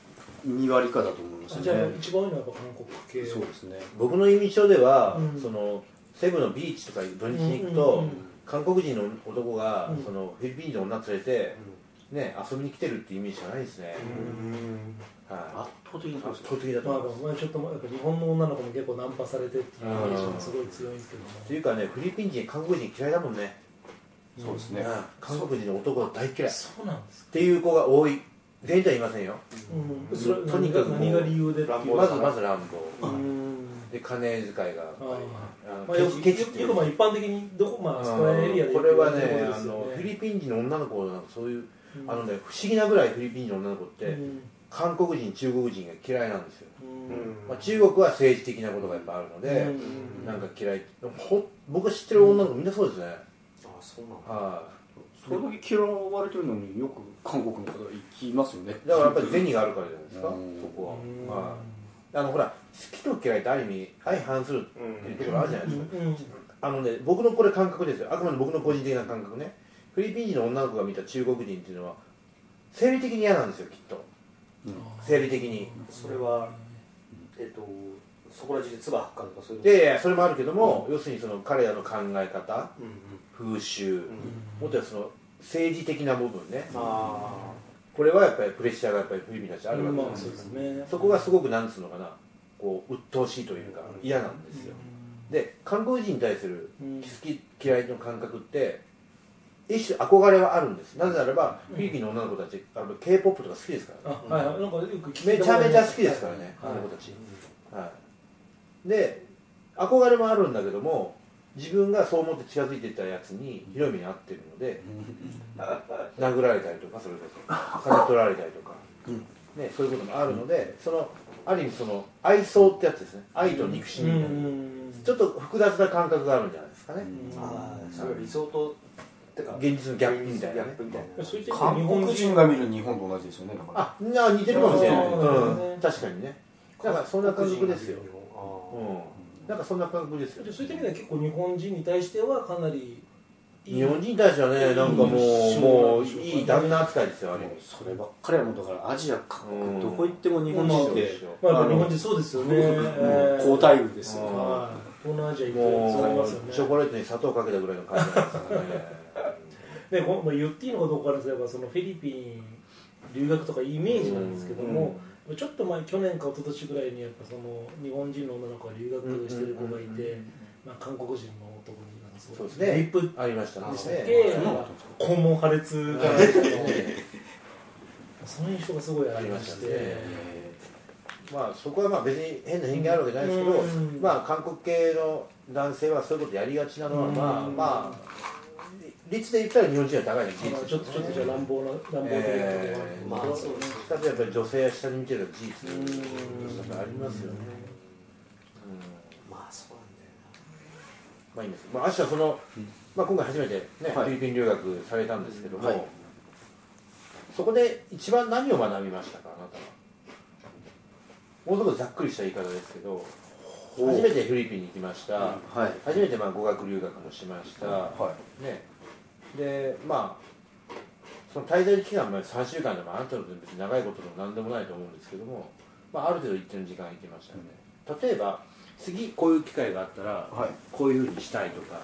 S4: 2割以下だと思いますね。
S5: じゃあ一番多いのはやっぱ韓国系。
S4: そうですね。
S3: 僕の印象では、そのセブのビーチとか土日に行くと、韓国人の男がそのフィリピン人の女連れてね遊びに来てるっていうイメージしかないですね。
S4: 圧倒的に
S3: 圧倒的だと思います。
S5: ちょっとやっぱ日本の女の子も結構ナンパされてっていうイメージがすごい強いんですけども。
S3: というかね、フィリピン人韓国人嫌いだもんね。
S4: そうですね。
S3: 韓国人の男大嫌い。
S5: そうなんです
S3: っていう子が多い。全員とは言いませんよ。
S5: それ
S3: とにかく
S5: 何が理由で？
S3: まず乱暴。で金遣いがやっぱり
S5: よく一般的にそこらエリアで
S3: これはねフィリピン人の女の子なんかそういう不思議なぐらいフィリピン人の女の子って韓国人中国人が嫌いなんですよ。中国は政治的なことがやっぱあるのでなんか嫌い。僕が知ってる女の子みんなそうですね。
S2: そうなんだ。
S4: それだけ嫌われてるのによく韓国の方が行きますよね。
S3: だからやっぱり銭があるからじゃないですか。そこは。ほら好きと嫌いってある意味相反するっていうところあるじゃないですか。僕のこれ感覚ですよ。あくまで僕の個人的な感覚ね。フィリピン人の女の子が見た中国人っていうのは生理的に嫌なんですよ、きっと。生理的に。
S2: それはそこら中で唾吐くかとかそういう。
S3: いやそれもあるけども、要するにその彼らの考え方、風習、もっとはその政治的な部分ね。これはやっぱりプレッシャーがやっぱりフィリピンたちあるわけです。そこがすごくなんつうのかな、こう鬱陶しいというか嫌なんですよ。で韓国人に対する好き嫌いの感覚って一種憧れはあるんです。なぜならばフィリピンの女の子たちK-POP とか好きですからね。めちゃめちゃ好きですからね、あの子たち。で憧れもあるんだけども、自分がそう思って近づいていったやつにひどい目に遭ってるので殴られたりとか、それこそ金取られたりとか、そういうこともあるので、ある意味その愛想ってやつですね。愛と憎しみみたいなちょっと複雑な感覚があるんじゃないですかね。
S2: それは理想と
S3: 現実のギャップみたいなね。
S4: 韓国人が見る日本と同じですよね。
S3: 似てるかもしれない。確かにね。だからそんな感覚ですよ。なんかそんな感覚ですよ。
S5: そういった意味では結構日本人に対してはかなり
S3: 日本人に対してはね、なんかもういい旦那扱いですよ、あれ。
S4: そればっかりはもうだからアジア各国どこ行っても日本人って
S5: 日本人そうですよね。
S4: 好待遇ですよ。
S5: 東南アジア行ってそうなりますよね。
S3: チョコレートに砂糖かけたぐらいの感じなんですからね。
S5: 言っていいのかどうかからすれば、そのフィリピン留学とかイメージなんですけども、ちょっと前去年か一昨年ぐらいにやっぱその日本人の女の子が留学してる子がいて、韓国人の男に
S3: そうですね。
S5: リップ
S3: ありましたね。
S5: 肛門破裂がその印象がすごいありまして、
S3: そこは別に変な偏見あるわけじゃないですけど、韓国系の男性はそういうことやりがちなのは率で言ったら日本人は高いんです。
S5: ちょっとじゃあ乱暴的なところは
S3: そうです。やっぱり女性は下に見てる事実ありますよね。いいんです。アッシュは今回初めてフィリピン留学されたんですけども、そこで一番何を学びましたか、あなたは。もうすごくざっくりした言い方ですけど、初めてフィリピンに行きました。初めて語学留学もしました。でその滞在期間は3週間でもあなたの別に長いことでも何でもないと思うんですけども、ある程度一定の時間行きましたので、例えば次こういう機会があったらこういうふうにしたいとか、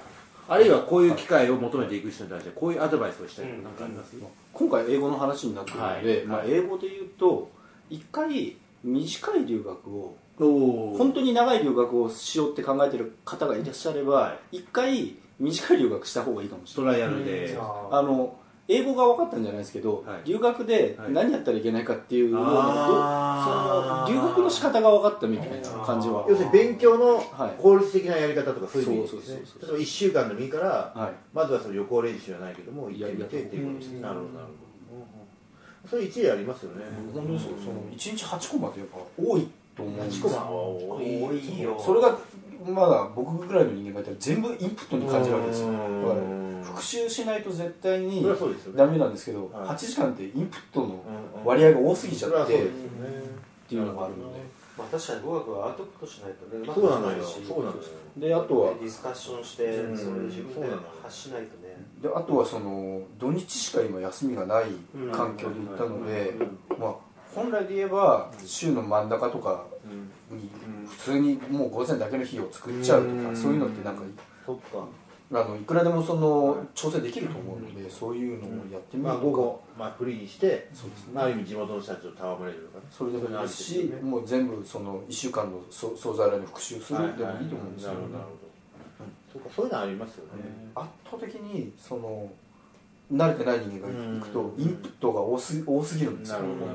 S3: あるいはこういう機会を求めていく人に対してこういうアドバイスをしたいとか何かあります？
S4: 今回英語の話になってるので、英語で言うと一回短い留学を本当に長い留学をしようって考えてる方がいらっしゃれば一回短い留学した方がいいかもしれない。
S3: トライアルで
S4: 英語が分かったんじゃないですけど、留学で何やったらいけないかっていうのを、その留学の仕方が分かったみたいな感じは、
S3: 要するに勉強の効率的なやり方とかそういう意味ですね。例えば1週間でもいいから、まずはその予行練習じゃないけども行ってみてっていうことですね。なるほどなるほど。それ一例ありますよね。
S4: 本当ですよ。その1日8コマってやっぱ多いと思うんですよ。
S3: 8コマ多いよ。
S4: それがまだ僕ぐらいの人間がいたら全部インプットに感じるわけですよ。だから復習しないと絶対にダメなんですけど、8時間ってインプットの割合が多すぎちゃってっていうのがあるので、
S2: まあ確かに語学はアウトプットしないとね。
S3: そうなのよ。そうなのよ。
S4: であとは
S2: ディスカッションしてそれ自分で発しないとね。
S4: であとはその土日しか今休みがない環境で行ったので、まあ本来で言えば週の真ん中とかに普通にもう午前だけの日を作っちゃうとか、そういうのってなんかいくらでもその調整できると思うので、そういうのをやってみるとか、
S3: 午後フリーにしてある意味地元の人たちと戯れるとかね、
S4: それでもいいですし、もう全部その1週間の総ざらいの復習するでもいいと思うんですよね。
S3: そういうのありますよね。
S4: 圧倒的にその慣れてない人間が行くとインプットが多すぎるんですよ。
S3: なるほど。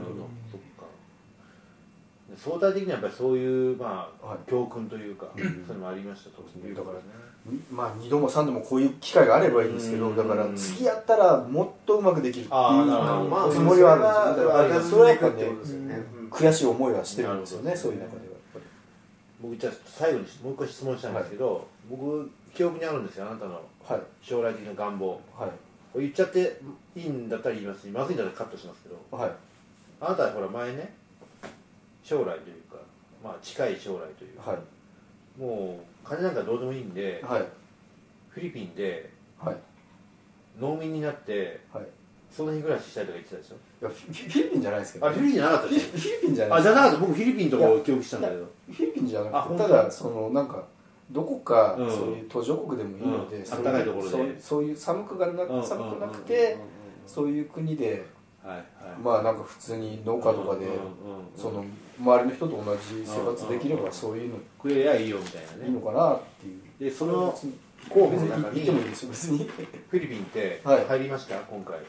S3: 相対的にはやっぱりそういう教訓というか、そういうのもありましたと。
S4: だからまあ2度も3度もこういう機会があればいいんですけど、だから次やったらもっとうまくできるっていうつもりはあるんですよ。それはやっぱね悔しい思いはしてるんですよね。そういう中ではやっぱり。
S3: 僕じゃあ最後にもう一回質問したんですけど、僕記憶にあるんですよ、あなたの将来的な願望。言っちゃっていいんだったら言いますし、まずいんだったらカットしますけど、あなたはほら前ね、将来というか、近い将来というか、もう金なんかどうでもいいんで、フィリピンで農民になって、その日暮らししたいとか言ってたでしょ。
S4: いやフィリピンじゃないですけど、
S3: フィリピンじゃなかったです。
S4: フィリピンじゃない。
S3: じゃなかった。僕フィリピンとかを記憶したんだけど、
S4: フィリピンじゃなくて、ただそのなんかどこかそういう途上国でもいいので、
S3: 暖かいところで
S4: そういう寒くなくて、そういう国でまあなんか普通に農家とかでその周りの人と同じ生活できればそういうの
S3: 食えりゃいいよみたいなね、
S4: いいのかなっていう。
S3: でその候補の中に
S4: 行ってもいいですよ別に。
S3: フィリピンって入りました今回って。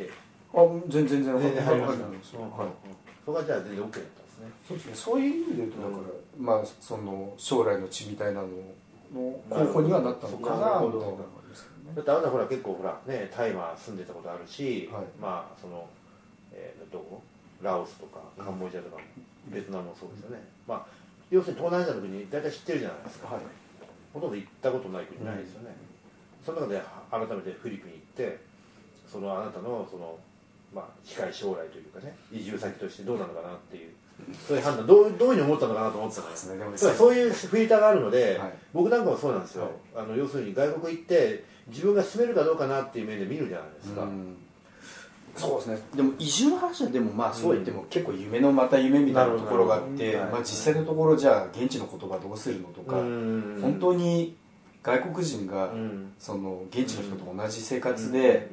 S4: 全然入りました。
S3: そこはじゃあ全然 OK だったんですね。
S4: そうですね。そういう意味で言うとだからまあその将来の地みたいなのの候補にはなったのかなみたいなのがありますけどね。
S3: だってあなたほら結構ほらねタイは住んでたことあるし、そのどこラオスとかカンボジアとかベトナムもそうですよね。要するに東南アジアの国大体知ってるじゃないですか。ほとんど行ったことない国ないですよね。その中で改めてフィリピン行ってそのあなたのその近い将来というかね移住先としてどうなのかなっていう。そういう判断どういうふうに思ったのかなと思ってたんですね。そういうフィルターがあるので、僕なんかもそうなんですよ。要するに外国行って自分が住めるかどうかなっていう面で見るじゃないですか。
S4: そうですね。でも移住の話はでもそう言っても結構夢のまた夢みたいなところがあって、実際のところじゃあ現地の言葉どうするのとか、本当に外国人がその現地の人と同じ生活で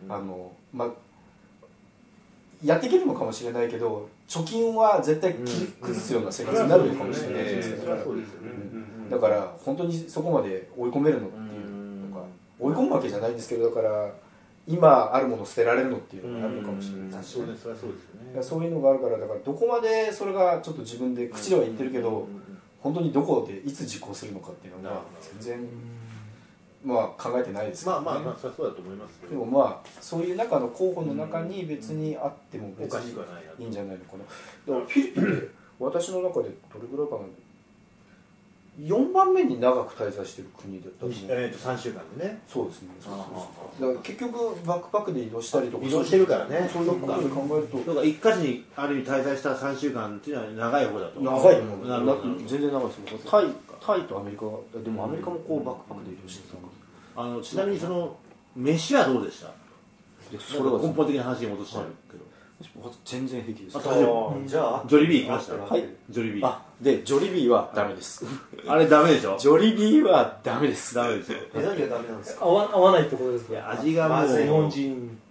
S4: やっていけるのかもしれないけど貯金は絶対崩すような生活になるのかもしれないですけど、だから本当にそこまで追い込めるのっていうのか、追い込むわけじゃないんですけど、だから今あるものを捨てられるのっていうのがあるのかもしれないし、そういうのがあるから、だからどこまでそれがちょっと自分で口では言ってるけど本当にどこでいつ実行するのかっていうのは全然考えてないですけどね。
S3: それはそうだと思いますけど、
S4: でもそういう中の候補の中に別にあっても別にいいんじゃないのかな。だからフィリピンで私の中でどれぐらいかな、4番目に長く滞在してる国だったと思う。
S3: 3週間でね。
S4: そうですね。だから結局バックパックで移動したりとか
S3: 移動してるからね。
S4: そういうことで考えると、
S3: だから一箇所にある意味滞在した3週間っていうのは長い方だと思う。
S4: 長いもん。全然長いです。タイとアメリカでもアメリカもこうバックパックで移動してた。
S3: ちなみにその飯はどうでした？それは根本的な話に戻しちゃうけど、
S4: 全然平気です。
S2: じゃあ
S3: ジョリビー行きました。
S4: はい。
S3: ジョリビー。
S4: でジョリビーはダメです。
S3: あれダメでしょ。
S4: ジョリビーはダメです。
S3: ダメですよ。
S2: 何がダメなんですか。
S5: 合わないってことですか。
S3: いや味がもう
S5: 日本人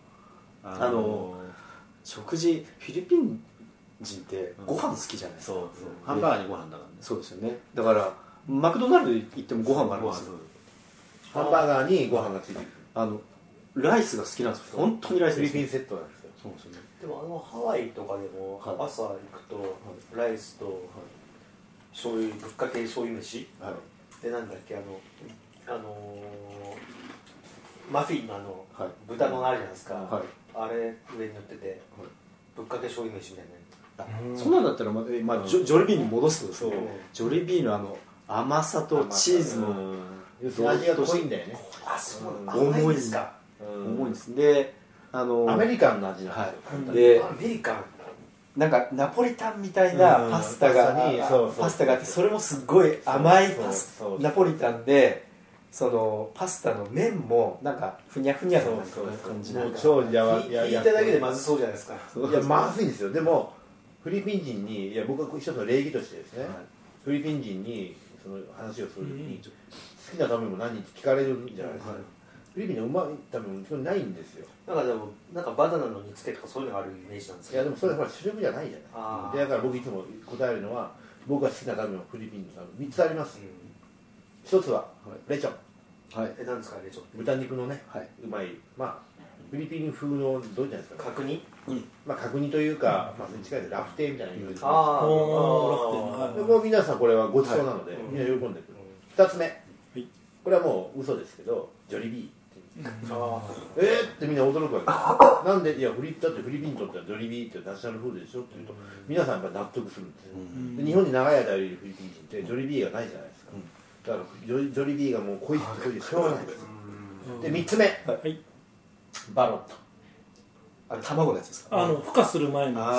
S4: 食事フィリピン人ってご飯好きじゃないですか。
S3: そうハンバーガーにご飯だからね。
S4: そうですよね。だからマクドナルド行ってもご飯があるんですよ。
S3: ハンバーガーにご飯がついてる。
S4: ライスが好きなんですよ。本当にライス
S3: フィリピンセットなんですよ。
S4: そうですよね。
S2: でもハワイとかでも朝行くとライスと醤油ぶっかけ醤油飯でなんだっけマフィンの豚のあるじゃないですか。あれ上に乗っててぶっかけ醤油飯みたいな。
S4: そんなんだったらジョリビーに戻すとですね。ジョリビーの甘さとチーズの
S3: 味が濃いんだよね。
S4: 重いですか。重いです。で
S3: アメリカンの味なん
S4: ですよ。
S2: アメリカン
S4: なんかナポリタンみたいなパスタがあって、それもすごい甘いナポリタンで、そのパスタの麺もなんかふにゃふにゃな感じ。
S3: もう超やわ
S2: 聞いただけでまずそうじゃないですか。
S3: いやまずいんですよ。でもフィリピン人に、いや僕は一つの礼儀としてですね、フィリピン人にその話をするときに好きな食べ物何って聞かれるんじゃないですか。フィリピンのうまい食べ物基本ないんですよ。
S2: でもなんかバナナの煮付けとかそういうのがあるイメージなんですけど。
S3: いやでもそれは主力じゃないじゃない。でだから僕いつも答えるのは、僕が好きな食べ物フィリピンの3つあります。一つはレチョン。
S2: 何ですかレチョン。
S3: 豚肉のね、うまい、フィリピン風のどうじゃないですか。
S2: 角煮。
S3: 角煮というか、近いラフテーみたいなイメージ。もう皆さんこれはごちそうなのでみんな喜んでくる。二つ目、これはもう嘘ですけど、ジョリビー。ってみんな驚くわけです。なんで、いやだってフィリピンにとってはジョリビーってナショナルフードでしょって言うと皆さんやっぱ納得するんですよ。日本に長い間いるフィリピン人ってジョリビーがないじゃないですか。だからジョリビーがもう濃いって濃いでしょうがないです。で3つ目、バロット。
S4: あれ卵のやつですか。
S5: 孵化する前の。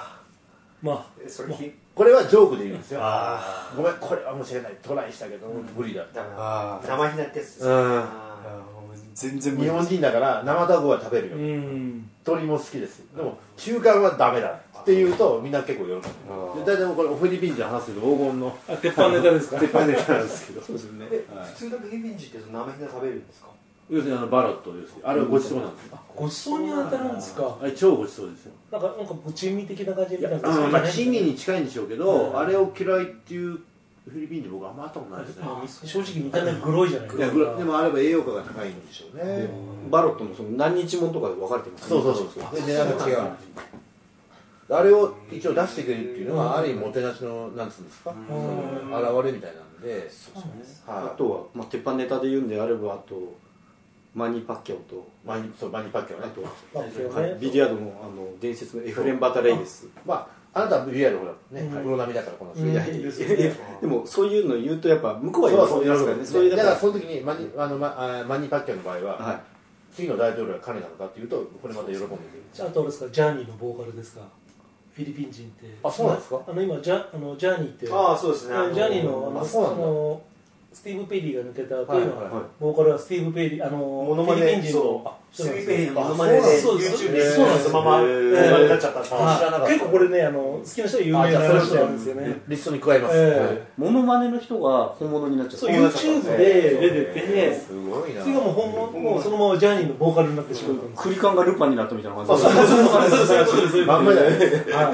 S3: これはジョークで言うんですよ。ごめんこれはもしれない、トライしたけど無理だ。
S2: 生ひなってやつです。
S4: 全然
S3: 日本人だから生卵は食べるよ。鶏も好きです。でも中間はダメだって言うとみんな結構喜ぶ。大体これフィリピン人話すけど黄金の
S5: 鉄板ネタですか。
S3: 鉄板ネタなんですけど。
S2: そうですよね。普通のフィリピン人って生ひな食べるんですか。
S3: 要するにバロットです。あれはごちそうなんですよ。
S5: ごちそうに当たるんですか。
S3: あれ超ごちそうですよ。
S5: なんか珍味的な感じで見たん
S3: ですけど、珍味に近いんでしょうけど、あれを嫌いっていうフィリピン人僕あんま会ったことないですね。
S5: 正直見た目グロいじゃないですか。
S3: でもあれば栄養価が高いんでしょうね。
S4: バロットのその何日もとかで分かれてます。
S3: そうで値段が違う。あれを一応出してくれるっていうのはある意味もてなしのなんつうんですか、現れみたいなんで。
S4: あとは鉄板ネタで言うんであれば、あとマニー・パッキャオと
S3: マニー・パッキャオね。
S4: あとビリヤードの伝説のエフレン・バタレイです。
S3: あなたはビリヤードほらね、プロ並みだからこの人。
S4: でもそういうの言うとやっぱ向こうは喜びますからね。
S3: そういうだからその時にマニー・パッキャオの場合は次の大統領は彼なのかっていうとこれまた喜んでくる。
S5: あとあれですか、ジャーニーのボーカルですか。フィリピン人って。
S3: あ、そうなんですか。
S5: 今ジャーニーって。
S2: そうですね。
S5: ジャーニーのスティーブ・ペリーが抜けた後のボーカルはスティーブ・ペリー、フィリピン人の
S2: スティーブ・ペリーのモノマネで YouTube でそのままになっちゃった。
S5: 結構これね、好きな人は有名な話なんですよね。
S3: リストに加えます。
S4: モノマネの人が本物になっちゃった。
S5: そう YouTube で出てて、
S3: すごいな。
S5: それがもうそのままジャーニーのボーカルになってしまったんです。
S4: クリカンがルパンになったみたいな感じ。
S3: そうまんまじゃないですか。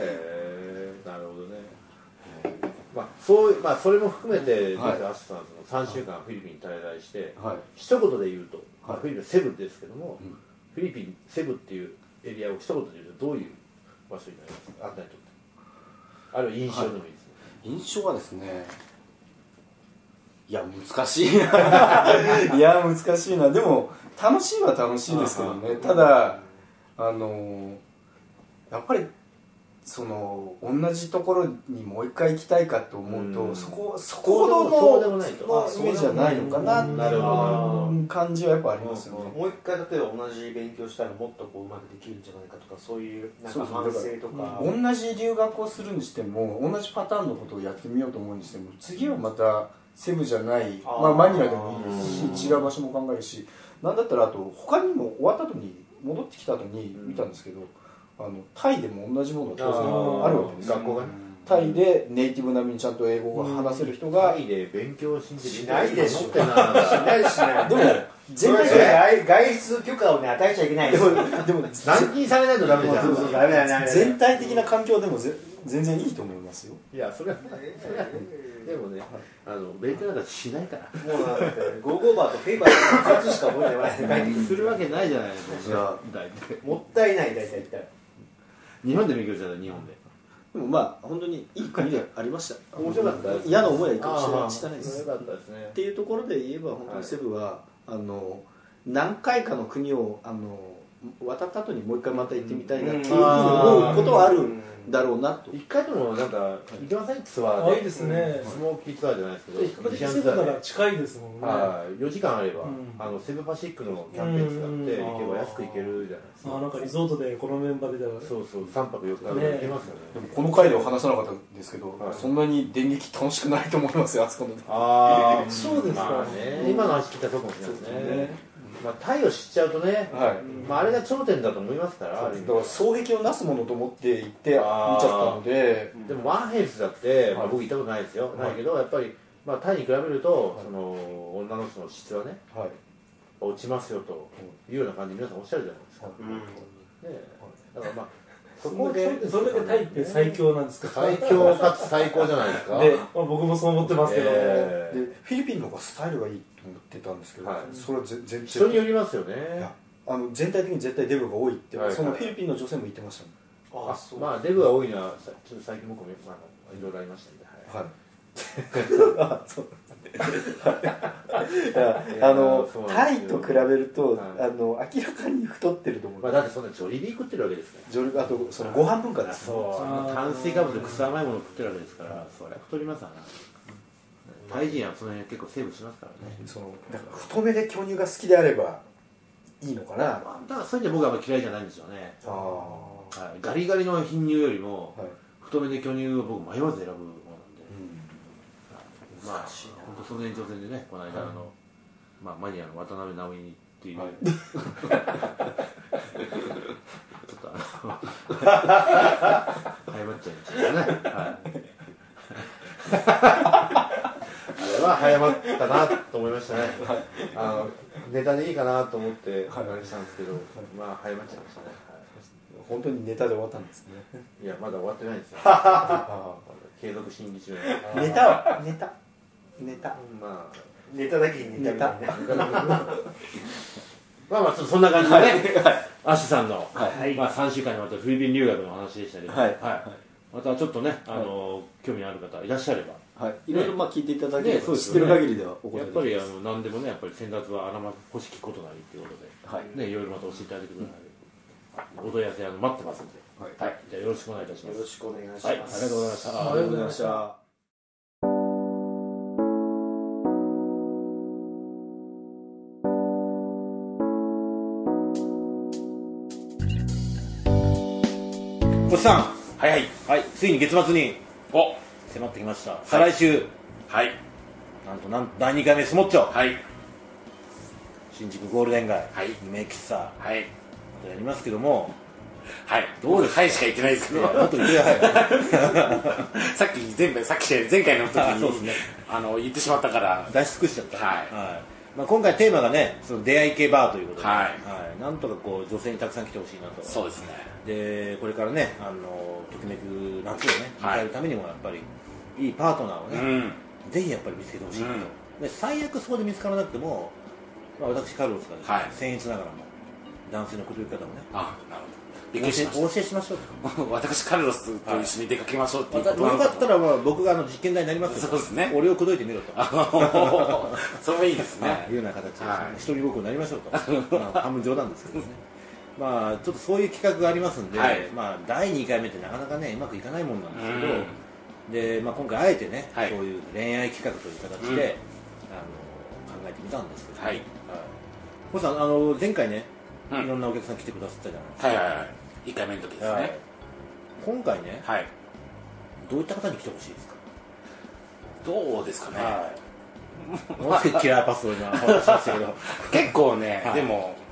S3: それも含めてアシさん3週間フィリピンに滞在して一言で言うと、フィリピンセブですけども、フィリピンセブっていうエリアを一言で言うとどういう場所になりますか。あんなにとってあるいは印象でもいいですね。
S4: 印象はですね、いや難しいないや難しいな。でも楽しいは楽しいですけどね。ただやっぱりその同じところにもう一回行きたいかと思うと、そこほどのイメージじゃないのかなっていう感じはやっぱありますよね。
S2: もう一回例えば同じ勉強したらもっとうまくできるんじゃないかとか、そういうなんか反省とか、
S4: 同じ留学をするにしても同じパターンのことをやってみようと思うにしても、次はまたセブじゃないマニラでもいいし、違う場所も考えるし、なんだったらあと他にも終わった後に戻ってきた後に見たんですけど、 タイでも同じものが当然あるわけです。
S3: 学校がね、
S4: タイでネイティブ並みにちゃんと英語が話せる人が、
S3: タイで勉強し
S2: ないでしょ。
S3: しない
S2: しない。
S4: でも
S2: 全体外出許可をね与えちゃいけないですよ。
S4: でも
S3: 軟禁されないとダメじゃん。
S2: そうダメだ。
S4: 全体的な環境でも全然いいと思いますよ。
S3: いやそれはでもね、勉強なんかしないから。
S2: もうだってゴーゴーバーとペーパーの2つしか覚えてない
S3: するわけないじゃないですか。大体
S2: もったいない大体言ったら。
S3: 日本で勉強したら日本で。
S4: でもまあ本当にいい国でありました。
S3: 面白かったです。
S4: 嫌な思いはしたないです。
S3: よかったですね。
S4: っていうところで言えば本当にセブは、何回かの国を渡った後にもう一回また行ってみたいなっていうふうに思うことはあるだろうなと。
S3: 一回でもなんか行きませんツアーで。
S5: いいですね。
S3: スモーキーツアーじゃないですけど。
S5: 比較的セブから近いですもんね。
S3: 4時間あればセブパシフィックのキャンペーン使って行けば安く行けるじゃないですか。
S5: なんかリゾートでこのメンバーで
S3: そう3泊4日で行けますよね。
S4: でもこの回では話さなかったんですけど、そんなに電撃楽しくないと思いますよ、あそこの。
S5: そうですか
S3: ね。今の話聞いたらそうかもしれないですね。タイを知っちゃうとね、あれが頂点だと思いますから。だから
S4: 双璧をなすものと思って行って見ちゃったので。
S3: でもワンヘルスだって僕行ったことないですよ。ないけどやっぱりタイに比べると女の人の質はね落ちますよというような感じで皆さんおっしゃるじゃないですか。だから
S5: それだけタイって最強なんですか。
S3: 最強かつ最高じゃないですか。
S5: で僕もそう思ってますけど、
S4: でフィリピンの方がスタイルがいいと思ってたんですけど、それは全然
S3: 人によりますよね。
S4: 全体的に絶対デブが多いって、そのフィリピンの女性も言ってました。
S3: デブが多いのはちょっと最近僕もいろいろありましたんで。
S4: タイと比べると明らかに太ってると思う。
S3: だってそんなジョリビー食ってるわけですから。
S4: あとそのご飯文化です。
S3: 炭水化物で草甘いものを食ってるわけですから、そりゃ太りますわな。タイ人はその辺結構セーブしますからね。
S4: だから太めで巨乳が好きであればいいのかな。
S3: だからそういう意味で僕はあんま嫌いじゃないんですよね。ガリガリの貧乳よりも太めで巨乳を僕迷わず選ぶものなんで。本当その延長線でね、この間マニアの渡辺直美っていうちょっと早まっちゃいましたね。あれは早まったなと思いましたね。ネタでいいかなと思ってあれしたんですけど、早まっちゃいましたね。
S4: 本当にネタで終わったんですね。
S3: いやまだ終わってないんですよ。継続審議中。
S4: ネタはネタ
S2: ネタだけにネタみたいな。
S3: ちょっとそんな感じでね、アッシュさんの3週間にわたるフィリピン留学の話でしたけど、またちょっとね興味ある方いらっしゃれば
S4: いろいろ聞いていただければ知ってる限りではお答えできます。
S3: やっぱり何でもね、やっぱり先達はあらま欲しきことなりということでいろいろまた教えていただけるのでお問い合わせ待ってますんで、じゃあよろしくお願いいたします。
S2: よろしくお願いします。
S3: ありがとうございました。
S4: ありがとうございました。
S3: 星さん、ついに月末に迫ってきました。再来週、なんと第2回目スモッチョ、新宿ゴールデン街、名喫茶、やりますけども、
S6: どうですか。しか言ってないですけど、
S3: もっと言って
S6: さっき前回の時に言ってしまったから
S3: 出し尽くしちゃった。今回テーマがね、その出会い系バーということで、なんとか女性にたくさん来てほしいなと。
S6: そうですね。
S3: でこれからね、ときめく夏をね迎えるためにもやっぱりいいパートナーをね、ぜひやっぱり見つけてほしいなと。で最悪そこで見つからなくても、私カルロスがですね、僭越ながらも男性のこと言い方もね、お教えしましょうと。
S6: 私カルロスと一緒に出かけましょうっていうこと
S3: よかったら僕が実験台になりますけど、
S6: そうですね、
S3: 俺を口説いてみろと。
S6: それもいいですね。
S3: いうような形で一人ごっこになりましょうと。半分冗談ですけどね。ちょっとそういう企画がありますんで、第2回目ってなかなかねうまくいかないもんなんですけど、今回あえてね、そういう恋愛企画という形で考えてみたんですけど、星さん前回ねいろんなお客さん来てくださったじゃないですか。
S6: 1回目の時ですね。
S3: 今回ね、どういった方に来てほしいですか。
S6: どうですかね。
S3: もう少しキラーパスを今話しましたけど
S6: 結構ね、でも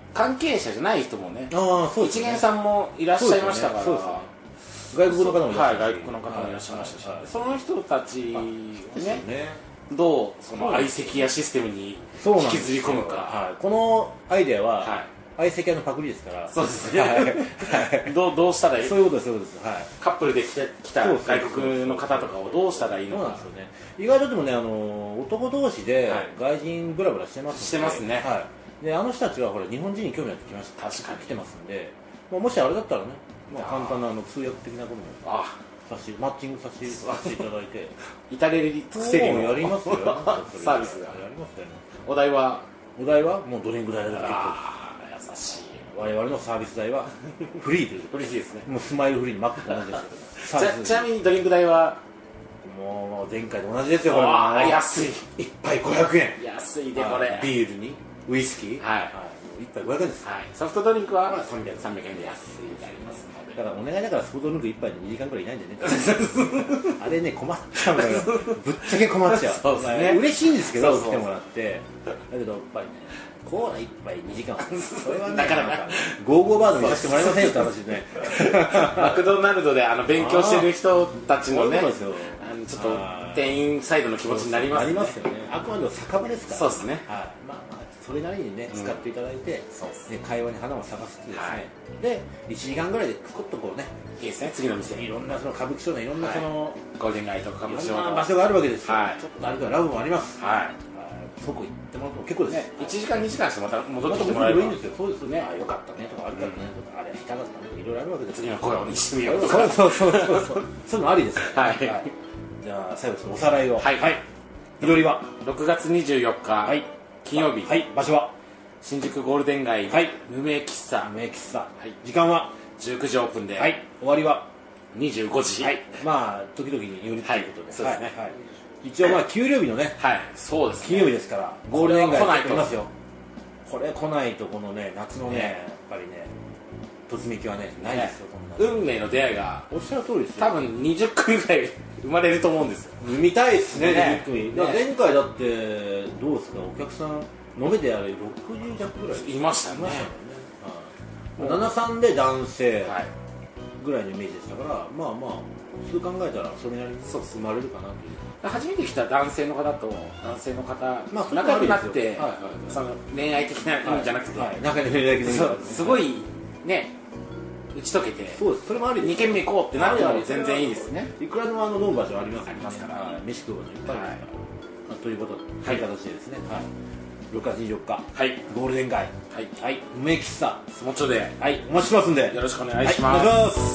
S6: 関係者じゃない人もね、
S3: そうですね、
S6: 一元さんもいらっしゃいましたから、
S3: 外国の方もいらっしゃいました、
S6: はい、外国の方もいらっしゃいましたし、その人たちをね、どうその相席屋システムに引きずり込むか。
S3: このアイデアは相席屋のパクリですから。
S6: そうですね。どうしたらいい？
S3: そういうことです、そういうことです。はい。
S6: カップルで来た外国の方とかをどうしたらいいのか。そうなんですよね。
S3: 意外とでもね、男同士で外人ブラブラしてます。
S6: してますね。
S3: はい。で、あの人たちはほら日本人に興味あってきました。
S6: 確かに
S3: 来てますんで、もしあれだったらね、簡単な通訳的なこともマッチングさせていただいて、
S6: 至れり尽くせりの
S3: やりますよ。
S6: サービスが
S3: やりますよね。
S6: お題は
S3: もうドリンク代だけ。
S6: 優しい。
S3: 我々のサービス代はフリーという。
S6: フリーですね。
S3: もうスマイルフリーにマックと同じですけど。
S6: ちなみにドリンク代は
S3: もう前回と同じですよ。
S6: 安い。
S3: 一杯500円。
S6: 安いでこれ。
S3: ビールにウイスキー。
S6: はい。
S3: 一杯500円です。
S6: ソフトドリンクは300円で安いでありますので。
S3: だからお願いだからソフトドリンク一杯で2時間くらいいないんでね。あれね困っちゃうのよ。ぶっちゃけ困っちゃう。
S6: そうですね。
S3: 嬉しいんですけど来てもらって。だけどやっぱりね。コーラ一杯2時間。それはなかなかゴーゴーバード見させてもらえませんよって話ですね。
S6: マクドナルドで勉強してる人たちのね、ちょっと店員サイドの気持ちになりますね。
S3: なりますよね。あくまでも酒場ですから。
S6: そうですね。
S3: それなりにね使っていただいて、会話に花を咲かせてですね。で1時間ぐらいでコッとこうね。
S6: いいですね。次の店。
S3: いろんなその歌舞伎町のいろんなその
S6: ゴールデン街とか歌舞伎町
S3: の場所があるわけですよ。ちょっとあれからラブもあります。そこ行ってもらっても結構ですね。
S6: 1時間2時間してまた戻ってきてもらえばいいんですよ。
S3: そうですね。よかったねとかあるからねとかあれ下手だったねとかいろいろあるわけです。
S6: 次の声をしてみようとか。
S3: そうそういうのありです。はい。じゃあ最後おさらいを。はい。日取りは
S6: 6月24日金曜日。
S3: はい。場所は
S6: 新宿ゴールデン街無名喫茶。
S3: 時間は
S6: 19時オープンで。
S3: 終わりは
S6: 25時。
S3: まあ時々によりということで。
S6: そうですね。
S3: 一応給料日のね、
S6: そうですね。
S3: 金曜日ですからゴールデン街来ますよ。これ来ないとこのね夏のねやっぱりね突撃はねないですよ。
S6: 運命の出会いが
S3: おっしゃる通りですよ。
S6: 多分20組ぐらい生まれると思うんですよ。
S3: 見たいですね。20組。前回だってどうですかお客さん延べであれ60弱ぐらい
S6: いましたね。
S3: 73で男性ぐらいのイメージでしたから、まあ普通考えたらそれなりに生まれるかなという。
S6: 初めて来た男性の方と男性の方、仲良くなってその恋愛的な意味じゃなくて、
S3: 仲良く恋愛的な
S6: すごいね打ち解けて、
S3: そうです。それもあり。
S6: 2軒目行こうってなっても全然いいですね。
S3: いくらでも飲む場所ありますから飯食う場所いっぱいありますからということという形でですね6月24日ゴールデン街無名喫茶
S6: スモチョで
S3: お待ちしますんで
S6: よろしくお願いします。
S3: お願いします。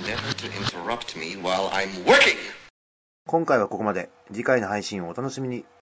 S3: 今回はここまで。次回の配信をお楽しみに。